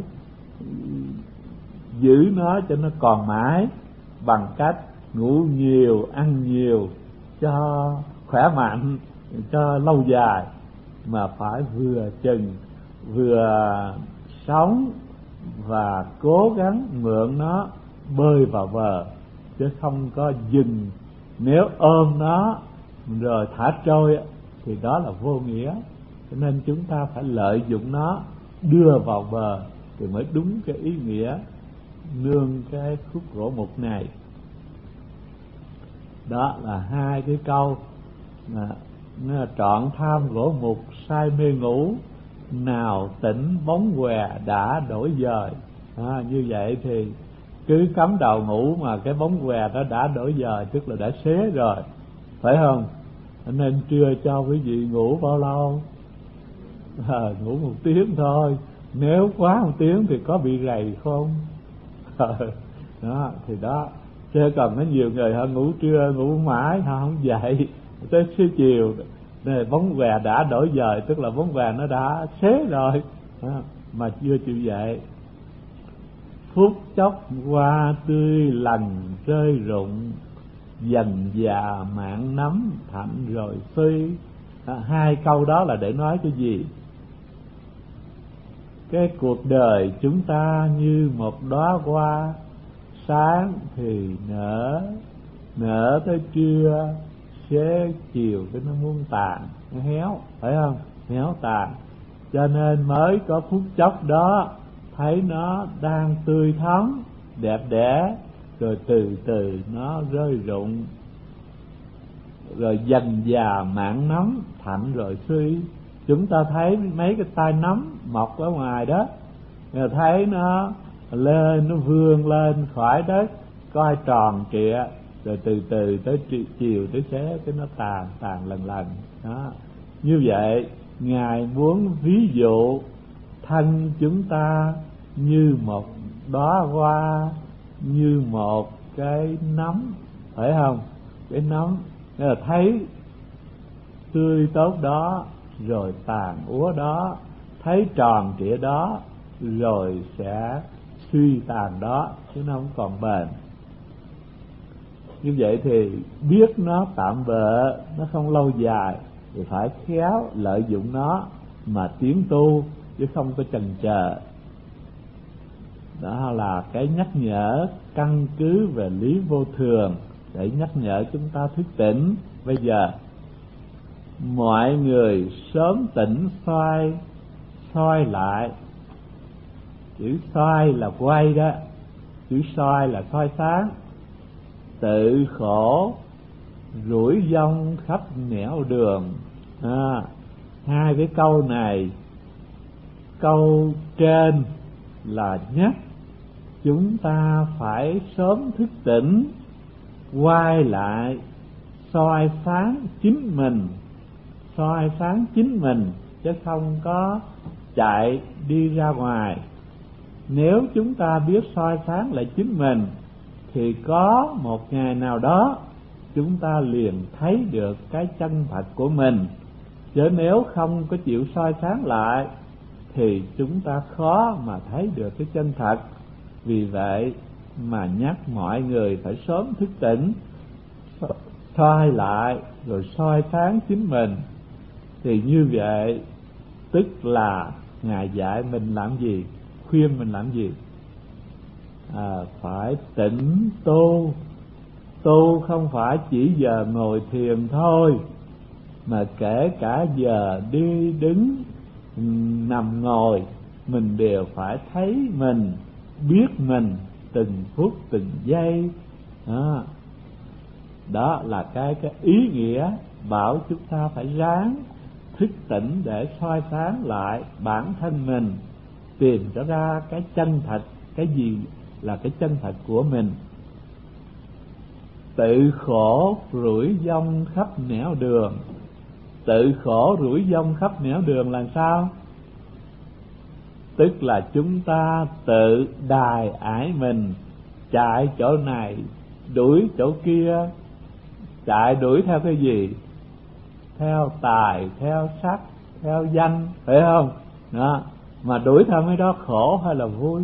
giữ nó cho nó còn mãi bằng cách ngủ nhiều, ăn nhiều cho khỏe mạnh, cho lâu dài, mà phải vừa chừng, vừa sống và cố gắng mượn nó bơi vào bờ, chứ không có dừng. Nếu ôm nó rồi thả trôi thì đó là vô nghĩa. Cho nên chúng ta phải lợi dụng nó, đưa vào bờ thì mới đúng cái ý nghĩa nương cái khúc gỗ mục này. Đó là hai cái câu mà trọn tham gỗ mục say mê ngủ, nào tỉnh bóng què đã đổi dời. Như vậy thì cứ cắm đầu ngủ mà cái bóng què đó đã đổi dời, tức là đã xế rồi, phải không? Nên trưa cho quý vị ngủ bao lâu? Ngủ 1 tiếng thôi. Nếu quá 1 tiếng thì có bị rầy không? Đó thì đó. Chứ còn có nhiều người họ ngủ trưa ngủ mãi, họ không dậy tới xế chiều, này bóng què đã đổi dời, tức là bóng què nó đã xế rồi mà chưa chịu dậy. Phút chốc hoa tươi lành rơi rụng, dần già mạng nắm thạnh rồi suy. Hai câu đó là để nói cái gì? Cái cuộc đời chúng ta như một đóa hoa, sáng thì nở tới trưa, xế chiều cái nó muốn tàn, nó héo, phải không? Héo tàn. Cho nên mới có phút chốc đó thấy nó đang tươi thắm, đẹp đẽ, rồi từ từ nó rơi rụng, rồi dần già mạng nắm thạnh rồi suy. Chúng ta thấy mấy cái tay nắm mọc ở ngoài đó, rồi thấy nó lên, nó vươn lên khỏi đất coi tròn trịa, rồi từ từ tới chiều tới xế cái nó tàn lần đó. Như vậy Ngài muốn ví dụ thân chúng ta như một đóa hoa, như một cái nấm, phải không? Cái nấm là thấy tươi tốt đó rồi tàn úa đó, thấy tròn trịa đó rồi sẽ suy tàn đó, chứ nó không còn bền. Như vậy thì biết nó tạm bợ, nó không lâu dài thì phải khéo lợi dụng nó mà tiến tu, chứ không có chần chờ. Đó là cái nhắc nhở căn cứ về lý vô thường để nhắc nhở chúng ta thức tỉnh. Bây giờ mọi người sớm tỉnh soi lại. Chữ soi là quay đó, chữ soi là soi sáng. Tự khổ rủi vong khắp nẻo đường. Hai cái câu này, câu trên là nhắc chúng ta phải sớm thức tỉnh, quay lại soi sáng chính mình, soi sáng chính mình, chứ không có chạy đi ra ngoài. Nếu chúng ta biết soi sáng lại chính mình thì có một ngày nào đó chúng ta liền thấy được cái chân thật của mình. Chứ nếu không có chịu soi sáng lại thì chúng ta khó mà thấy được cái chân thật. Vì vậy mà nhắc mọi người phải sớm thức tỉnh, soi lại rồi soi sáng chính mình. Thì như vậy tức là Ngài dạy mình làm gì, khuyên mình làm gì? Phải tỉnh tu. Tu không phải chỉ giờ ngồi thiền thôi, mà kể cả giờ đi đứng nằm ngồi, mình đều phải thấy mình, biết mình từng phút từng giây. Đó là cái ý nghĩa bảo chúng ta phải ráng thức tỉnh để soi sáng lại bản thân mình, tìm ra cái chân thật, cái gì là cái chân thật của mình. Tự khổ rủi vong khắp nẻo đường. Tự khổ rủi vong khắp nẻo đường là sao? Tức là chúng ta tự đài ải mình, chạy chỗ này đuổi chỗ kia, chạy đuổi theo cái gì? Theo tài, theo sắc, theo danh, phải không? Đó. Mà đuổi theo mấy đó khổ hay là vui?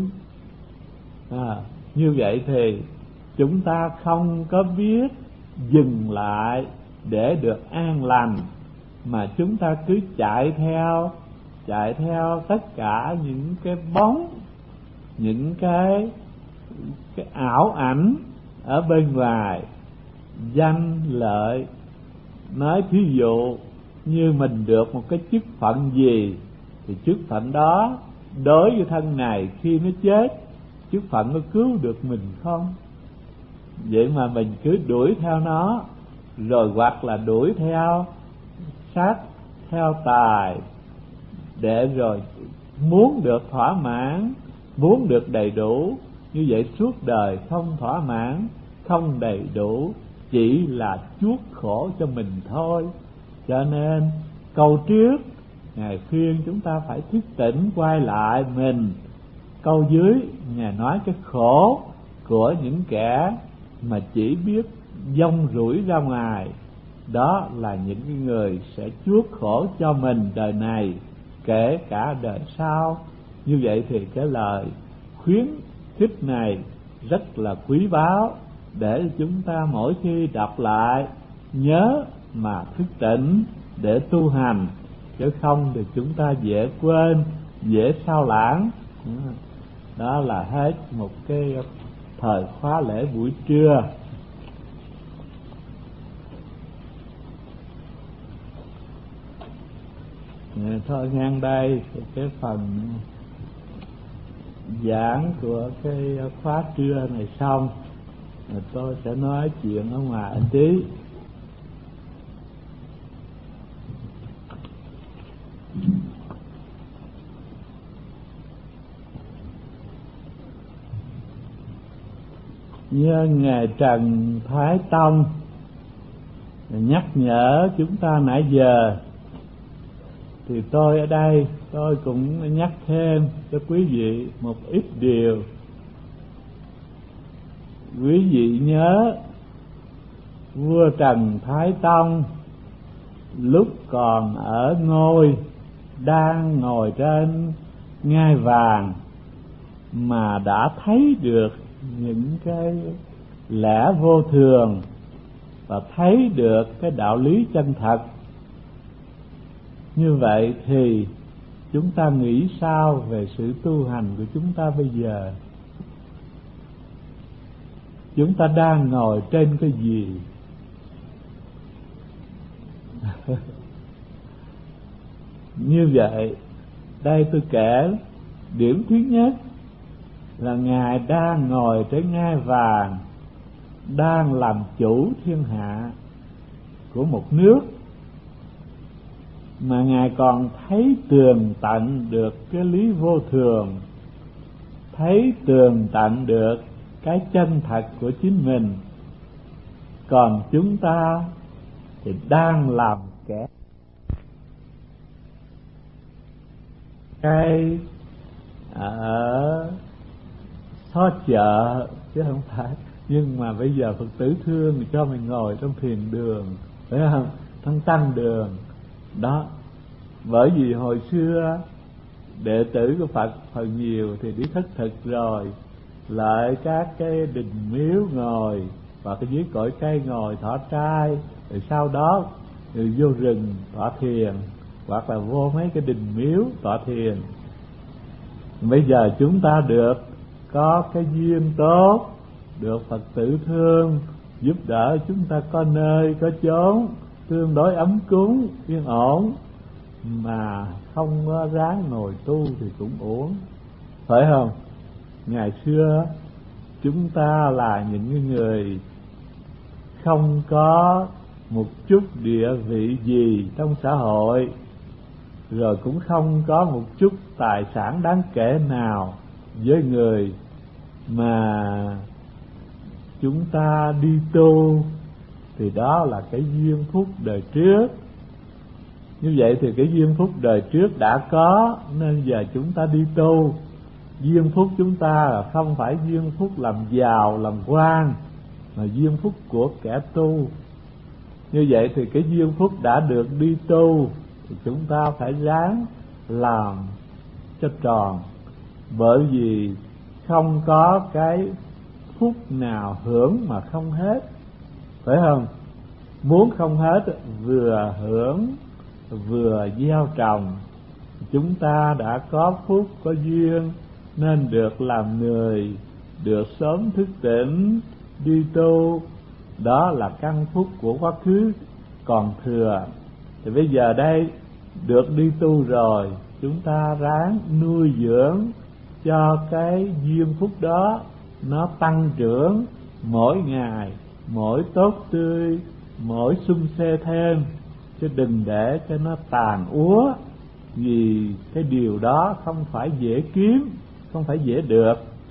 Như vậy thì chúng ta không có biết dừng lại để được an lành, mà chúng ta cứ chạy theo tất cả những cái bóng, những cái ảo ảnh ở bên ngoài, danh lợi. Nói thí dụ như mình được một cái chức phận gì, thì chức phận đó đối với thân này khi nó chết, chức phận nó cứu được mình không? Vậy mà mình cứ đuổi theo nó, rồi hoặc là đuổi theo sắc, theo tài, để rồi muốn được thỏa mãn, muốn được đầy đủ. Như vậy suốt đời không thỏa mãn, không đầy đủ, chỉ là chuốc khổ cho mình thôi. Cho nên câu trước Ngài khuyên chúng ta phải thức tỉnh quay lại mình. Câu dưới Ngài nói cái khổ của những kẻ mà chỉ biết dông rủi ra ngoài, đó là những người sẽ chuốc khổ cho mình đời này, kể cả đời sau. Như vậy thì cái lời khuyến khích này rất là quý báu, để chúng ta mỗi khi đọc lại nhớ mà thức tỉnh để tu hành, chứ không thì chúng ta dễ quên, dễ sao lãng. Đó là hết một cái thời khóa lễ buổi trưa. Thôi ngang đây cái phần giảng của cái khóa trưa này xong, rồi tôi sẽ nói chuyện ở ngoài một tí. Như Ngài Trần Thái Tông nhắc nhở chúng ta nãy giờ, thì tôi ở đây tôi cũng nhắc thêm cho quý vị một ít điều. Quý vị nhớ vua Trần Thái Tông lúc còn ở ngôi, đang ngồi trên ngai vàng, mà đã thấy được những cái lẽ vô thường và thấy được cái đạo lý chân thật. Như vậy thì chúng ta nghĩ sao về sự tu hành của chúng ta bây giờ? Chúng ta đang ngồi trên cái gì? Như vậy, đây tôi kể điểm thứ nhất là Ngài đang ngồi trên ngai vàng, đang làm chủ thiên hạ của một nước, mà Ngài còn thấy tường tận được cái lý vô thường, thấy tường tận được cái chân thật của chính mình. Còn chúng ta thì đang làm kẻ cái ở xó chợ chứ không phải. Nhưng mà bây giờ Phật tử thương thì cho mình ngồi trong thiền đường, phải không? Trong tăng đường đó. Bởi vì hồi xưa đệ tử của Phật phần nhiều thì đi thất thực rồi, lại các cái đình miếu ngồi, và cái dưới cội cây ngồi thọ trai, rồi sau đó rồi vô rừng tọa thiền, hoặc là vô mấy cái đình miếu tọa thiền. Bây giờ chúng ta được có cái duyên tốt, được Phật tử thương giúp đỡ, chúng ta có nơi có chốn tương đối ấm cúng yên ổn, mà không có ráng ngồi tu thì cũng uổng, phải không? Ngày xưa chúng ta là những người không có một chút địa vị gì trong xã hội, rồi cũng không có một chút tài sản đáng kể nào với người, mà chúng ta đi tu thì đó là cái duyên phúc đời trước. Như vậy thì cái duyên phúc đời trước đã có, nên giờ chúng ta đi tu. Duyên phúc chúng ta là không phải duyên phúc làm giàu làm quan, mà duyên phúc của kẻ tu. Như vậy thì cái duyên phúc đã được đi tu thì chúng ta phải ráng làm cho tròn, bởi vì không có cái phúc nào hưởng mà không hết, phải không? Muốn không hết, vừa hưởng vừa gieo trồng. Chúng ta đã có phúc có duyên nên được làm người, được sớm thức tỉnh đi tu, đó là căn phúc của quá khứ còn thừa. Thì bây giờ đây được đi tu rồi, chúng ta ráng nuôi dưỡng cho cái duyên phúc đó nó tăng trưởng mỗi ngày, mỗi tốt tươi, mỗi sum xê thêm, chứ đừng để cho nó tàn úa, vì cái điều đó không phải dễ kiếm, không phải dễ được.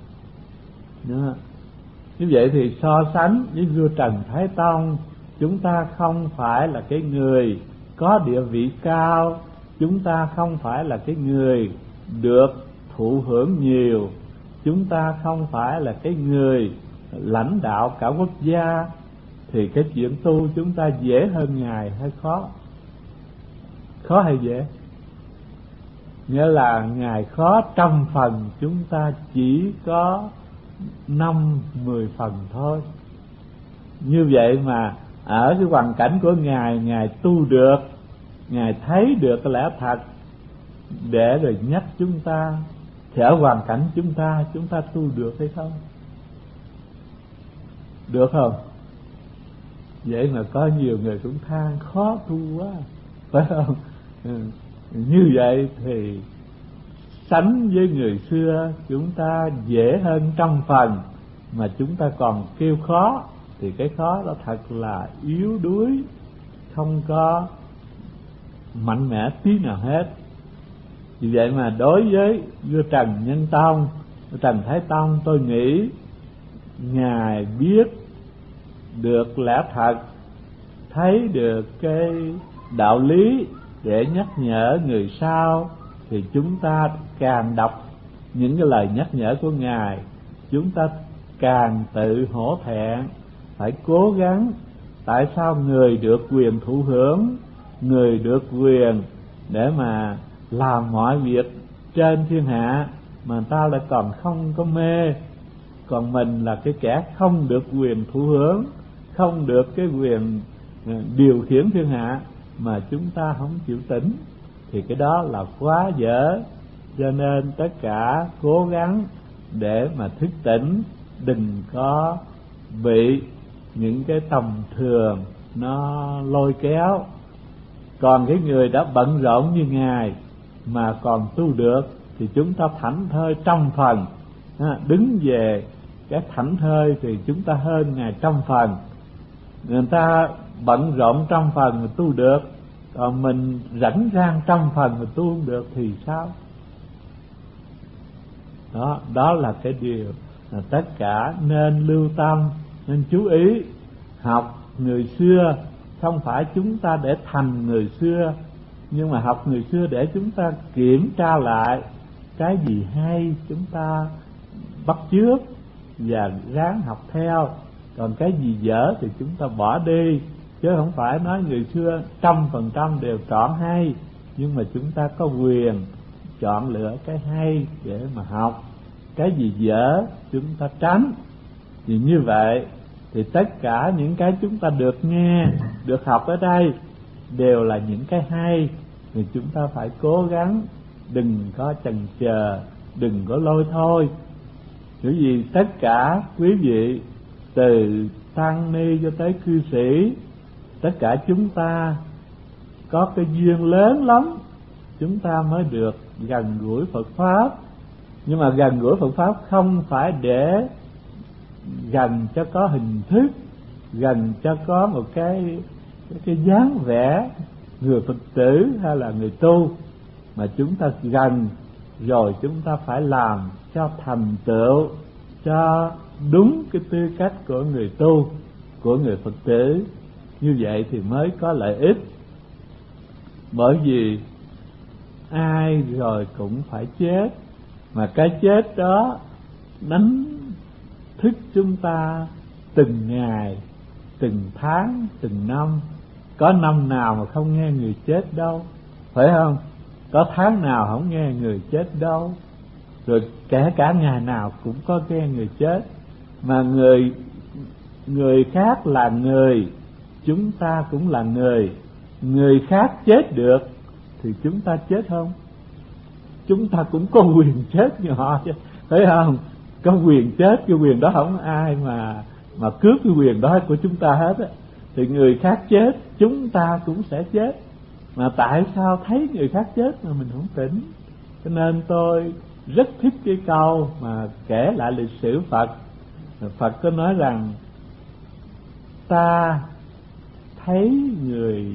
Như vậy thì so sánh với vua Trần Thái Tông, chúng ta không phải là cái người có địa vị cao, chúng ta không phải là cái người được thụ hưởng nhiều, chúng ta không phải là cái người lãnh đạo cả quốc gia, thì cái chuyện tu chúng ta dễ hơn Ngài hay khó? Khó hay dễ? Nghĩa là Ngài khó trăm phần, chúng ta chỉ có 5-10 phần thôi. Như vậy mà ở cái hoàn cảnh của Ngài, Ngài tu được, Ngài thấy được cái lẽ thật để rồi nhắc chúng ta, thì ở hoàn cảnh chúng ta tu được hay không? Được không? Vậy mà có nhiều người cũng than khó tu quá, phải không? Như vậy thì sánh với người xưa chúng ta dễ hơn trăm phần, mà chúng ta còn kêu khó, thì cái khó đó thật là yếu đuối, không có mạnh mẽ tí nào hết. Vì vậy mà đối với vua Trần Nhân Tông, Trần Thái Tông, tôi nghĩ Ngài biết được lẽ thật, thấy được cái đạo lý để nhắc nhở người sau, thì chúng ta càng đọc những cái lời nhắc nhở của Ngài, chúng ta càng tự hổ thẹn, phải cố gắng. Tại sao người được quyền thụ hưởng, người được quyền để mà làm mọi việc trên thiên hạ, mà người ta lại còn không có mê, còn mình là cái kẻ không được quyền thụ hưởng, không được cái quyền điều khiển thiên hạ, mà chúng ta không chịu tỉnh, thì cái đó là quá dở. Cho nên tất cả cố gắng để mà thức tỉnh, đừng có bị những cái tầm thường nó lôi kéo. Còn cái người đã bận rộn như Ngài mà còn tu được, thì chúng ta thảnh thơi trăm phần. Đứng về cái thảnh thơi thì chúng ta hơn Ngài trăm phần. Người ta bận rộn trăm phần mà tu được, còn mình rảnh rang trăm phần mà tu không được thì sao? Đó là cái điều là tất cả nên lưu tâm, nên chú ý. Học người xưa không phải chúng ta để thành người xưa, nhưng mà học người xưa để chúng ta kiểm tra lại cái gì hay chúng ta bắt chước và ráng học theo, còn cái gì dở thì chúng ta bỏ đi. Chứ không phải nói người xưa 100% đều chọn hay, nhưng mà chúng ta có quyền chọn lựa cái hay để mà học, cái gì dở chúng ta tránh. Vì như vậy thì tất cả những cái chúng ta được nghe, được học ở đây đều là những cái hay, thì chúng ta phải cố gắng, đừng có chần chờ, đừng có lôi thôi. Bởi vì tất cả quý vị từ tăng ni cho tới cư sĩ, tất cả chúng ta có cái duyên lớn lắm, chúng ta mới được gần gũi Phật Pháp. Nhưng mà gần gũi Phật Pháp không phải để gần cho có hình thức, gần cho có một cái dáng vẻ người Phật tử hay là người tu, mà chúng ta gần rồi chúng ta phải làm cho thành tựu, cho đúng cái tư cách của người tu, của người Phật tử. Như vậy thì mới có lợi ích. Bởi vì ai rồi cũng phải chết, mà cái chết đó đánh thức chúng ta từng ngày, từng tháng, từng năm, Có năm nào mà không nghe người chết đâu, phải không? Có tháng nào không nghe người chết đâu. Rồi kể cả ngày nào cũng có nghe người chết. Mà người khác là người, chúng ta cũng là người. Người khác chết được thì chúng ta chết không? Chúng ta cũng có quyền chết như họ chứ, thấy không? Có quyền chết, cái quyền đó không ai mà cướp cái quyền đó của chúng ta hết á. Thì người khác chết, chúng ta cũng sẽ chết. Mà tại sao thấy người khác chết mà mình không tỉnh? Cho nên tôi rất thích cái câu mà kể lại lịch sử Phật. Phật có nói rằng ta thấy người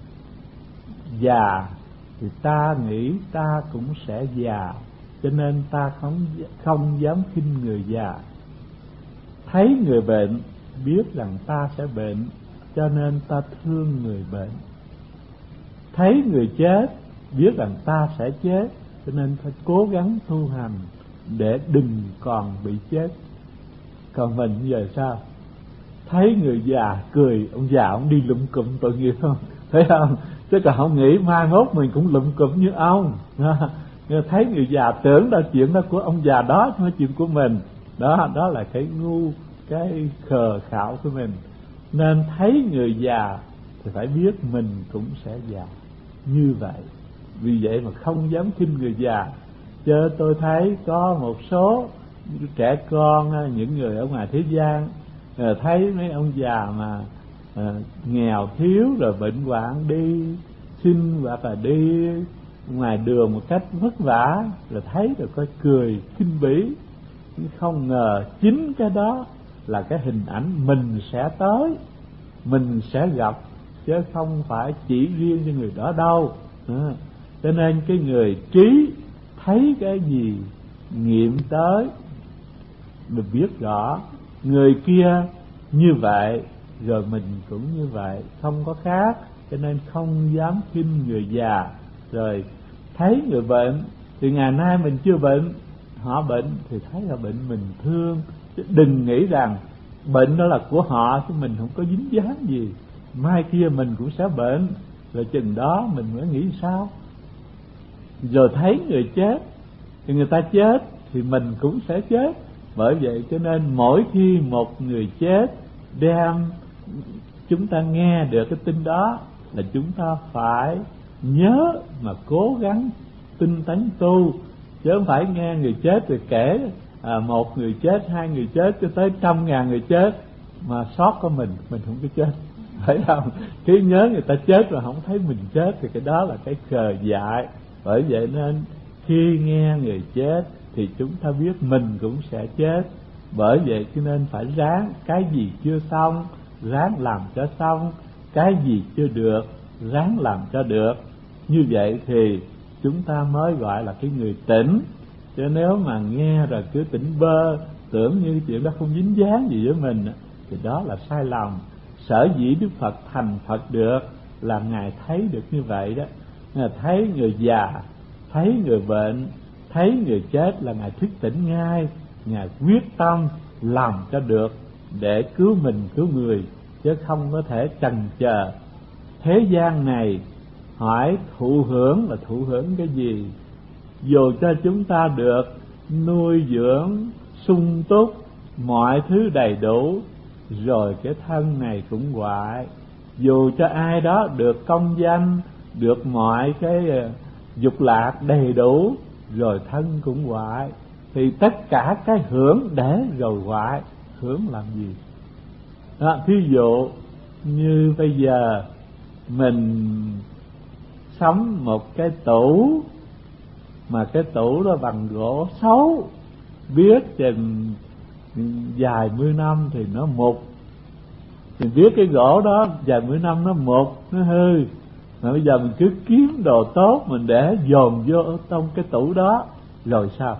già thì ta nghĩ ta cũng sẽ già, cho nên ta không dám khinh người già. Thấy người bệnh biết rằng ta sẽ bệnh, cho nên ta thương người bệnh. Thấy người chết biết rằng ta sẽ chết, cho nên phải cố gắng tu hành để đừng còn bị chết. Còn mình giờ sao? Thấy người già cười, ông già ông đi lụm cụm tội nghiệp không? Thấy không? Chứ còn không nghĩ mai mốt mình cũng lụm cụm như ông. Thấy người già tưởng là chuyện đó của ông già đó, không phải chuyện của mình. Đó là cái ngu, cái khờ khạo của mình. Nên thấy người già thì phải biết mình cũng sẽ già như vậy. Vì vậy mà không dám khinh người già. Chứ tôi thấy có một số trẻ con, những người ở ngoài thế gian, thấy mấy ông già mà nghèo thiếu rồi bệnh hoạn đi xin hoặc là đi ngoài đường một cách vất vả, rồi thấy rồi có cười khinh bỉ. Không ngờ chính cái đó là cái hình ảnh mình sẽ tới, mình sẽ gặp, chứ không phải chỉ riêng cho người đó đâu. Cho nên cái người trí thấy cái gì nghiệm tới mình biết rõ. Người kia như vậy rồi mình cũng như vậy, không có khác. Cho nên không dám khinh người già. Rồi thấy người bệnh thì ngày nay mình chưa bệnh, họ bệnh thì thấy là bệnh mình thương. Chứ đừng nghĩ rằng bệnh đó là của họ chứ mình không có dính dáng gì. Mai kia mình cũng sẽ bệnh, rồi chừng đó mình mới nghĩ sao. Rồi thấy người chết thì người ta chết thì mình cũng sẽ chết. Bởi vậy cho nên mỗi khi một người chết đem chúng ta nghe được cái tin đó là chúng ta phải nhớ mà cố gắng tinh tấn tu. Chứ không phải nghe người chết rồi kể một người chết, hai người chết cho tới 100.000 người chết mà sót có mình không có chết, phải không? Cứ nhớ người ta chết rồi không thấy mình chết thì cái đó là cái khờ dại. Bởi vậy nên khi nghe người chết thì chúng ta biết mình cũng sẽ chết. Bởi vậy cho nên phải ráng, cái gì chưa xong ráng làm cho xong, cái gì chưa được ráng làm cho được. Như vậy thì chúng ta mới gọi là cái người tỉnh. Chứ nếu mà nghe rồi cứ tỉnh bơ, tưởng như chuyện đó không dính dáng gì với mình thì đó là sai lầm. Sở dĩ Đức Phật thành Phật được là Ngài thấy được như vậy đó. Ngài thấy người già, thấy người bệnh, thấy người chết là Ngài thức tỉnh ngay. Ngài quyết tâm làm cho được để cứu mình cứu người, chứ không có thể chần chờ. Thế gian này hỏi thụ hưởng là thụ hưởng cái gì? Dù cho chúng ta được nuôi dưỡng sung túc, mọi thứ đầy đủ, rồi cái thân này cũng hoại. Dù cho ai đó được công danh, được mọi cái dục lạc đầy đủ, rồi thân cũng hoại. Thì tất cả cái hưởng để rồi hoại. Hưởng làm gì? Thí dụ như bây giờ mình sắm một cái tủ, mà cái tủ đó bằng gỗ xấu, biết chừng vài mươi năm thì nó mục. Thì biết cái gỗ đó vài mươi năm nó mục, nó hư. Mà bây giờ mình cứ kiếm đồ tốt mình để dồn vô trong cái tủ đó, rồi sao?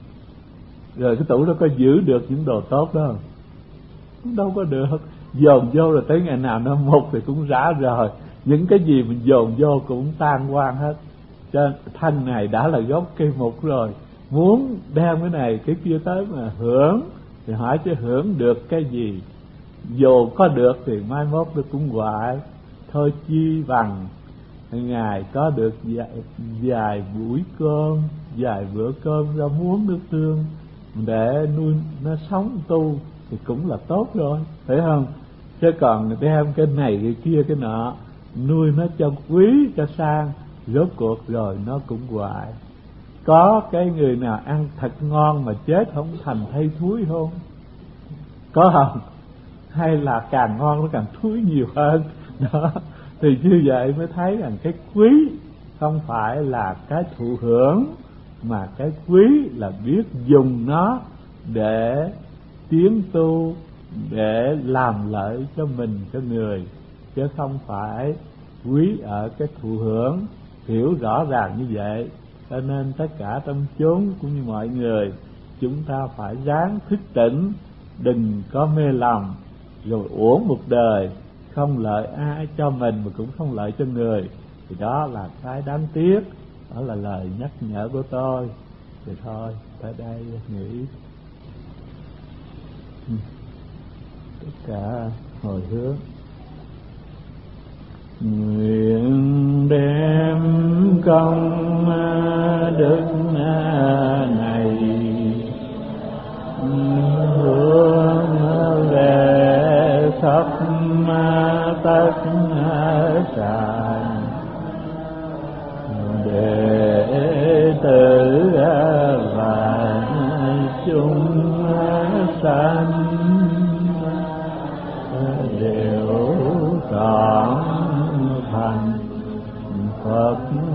Rồi cái tủ đó có giữ được những đồ tốt đó không? Đâu có được. Dồn vô rồi tới ngày nào nó mục thì cũng rã rồi. Những cái gì mình dồn vô cũng tan hoang hết. Cho thân này đã là gốc cây mục rồi, muốn đem cái này cái kia tới mà hưởng thì hỏi chứ hưởng được cái gì? Dù có được thì mai mốt nó cũng hoại. thôi chi bằng Ngài có được vài buổi cơm, vài bữa cơm rau muống nước tương để nuôi nó sống tu thì cũng là tốt rồi, phải không? Chứ còn đem cái này cái kia cái nọ nuôi nó cho quý cho sang, rốt cuộc rồi nó cũng hoài. Có cái người nào ăn thật ngon mà chết không thành thay thúi không? Có không? Hay là càng ngon nó càng thúi nhiều hơn? Đó, thì như vậy mới thấy rằng cái quý không phải là cái thụ hưởng, mà cái quý là biết dùng nó để tiến tu, để làm lợi cho mình, cho người, chứ không phải quý ở cái thụ hưởng. Hiểu rõ ràng như vậy, cho nên tất cả trong chốn cũng như mọi người, chúng ta phải ráng thức tỉnh, đừng có mê lầm rồi uổng một đời, không lợi ai cho mình mà cũng không lợi cho người, thì đó là cái đáng tiếc. Đó là lời nhắc nhở của tôi. Thì thôi, tới đây nghĩ tất cả hồi hướng. Nguyện đem công đức này hướng về khắp tất cả đệ tử và chúng sanh đều trọn thành Phật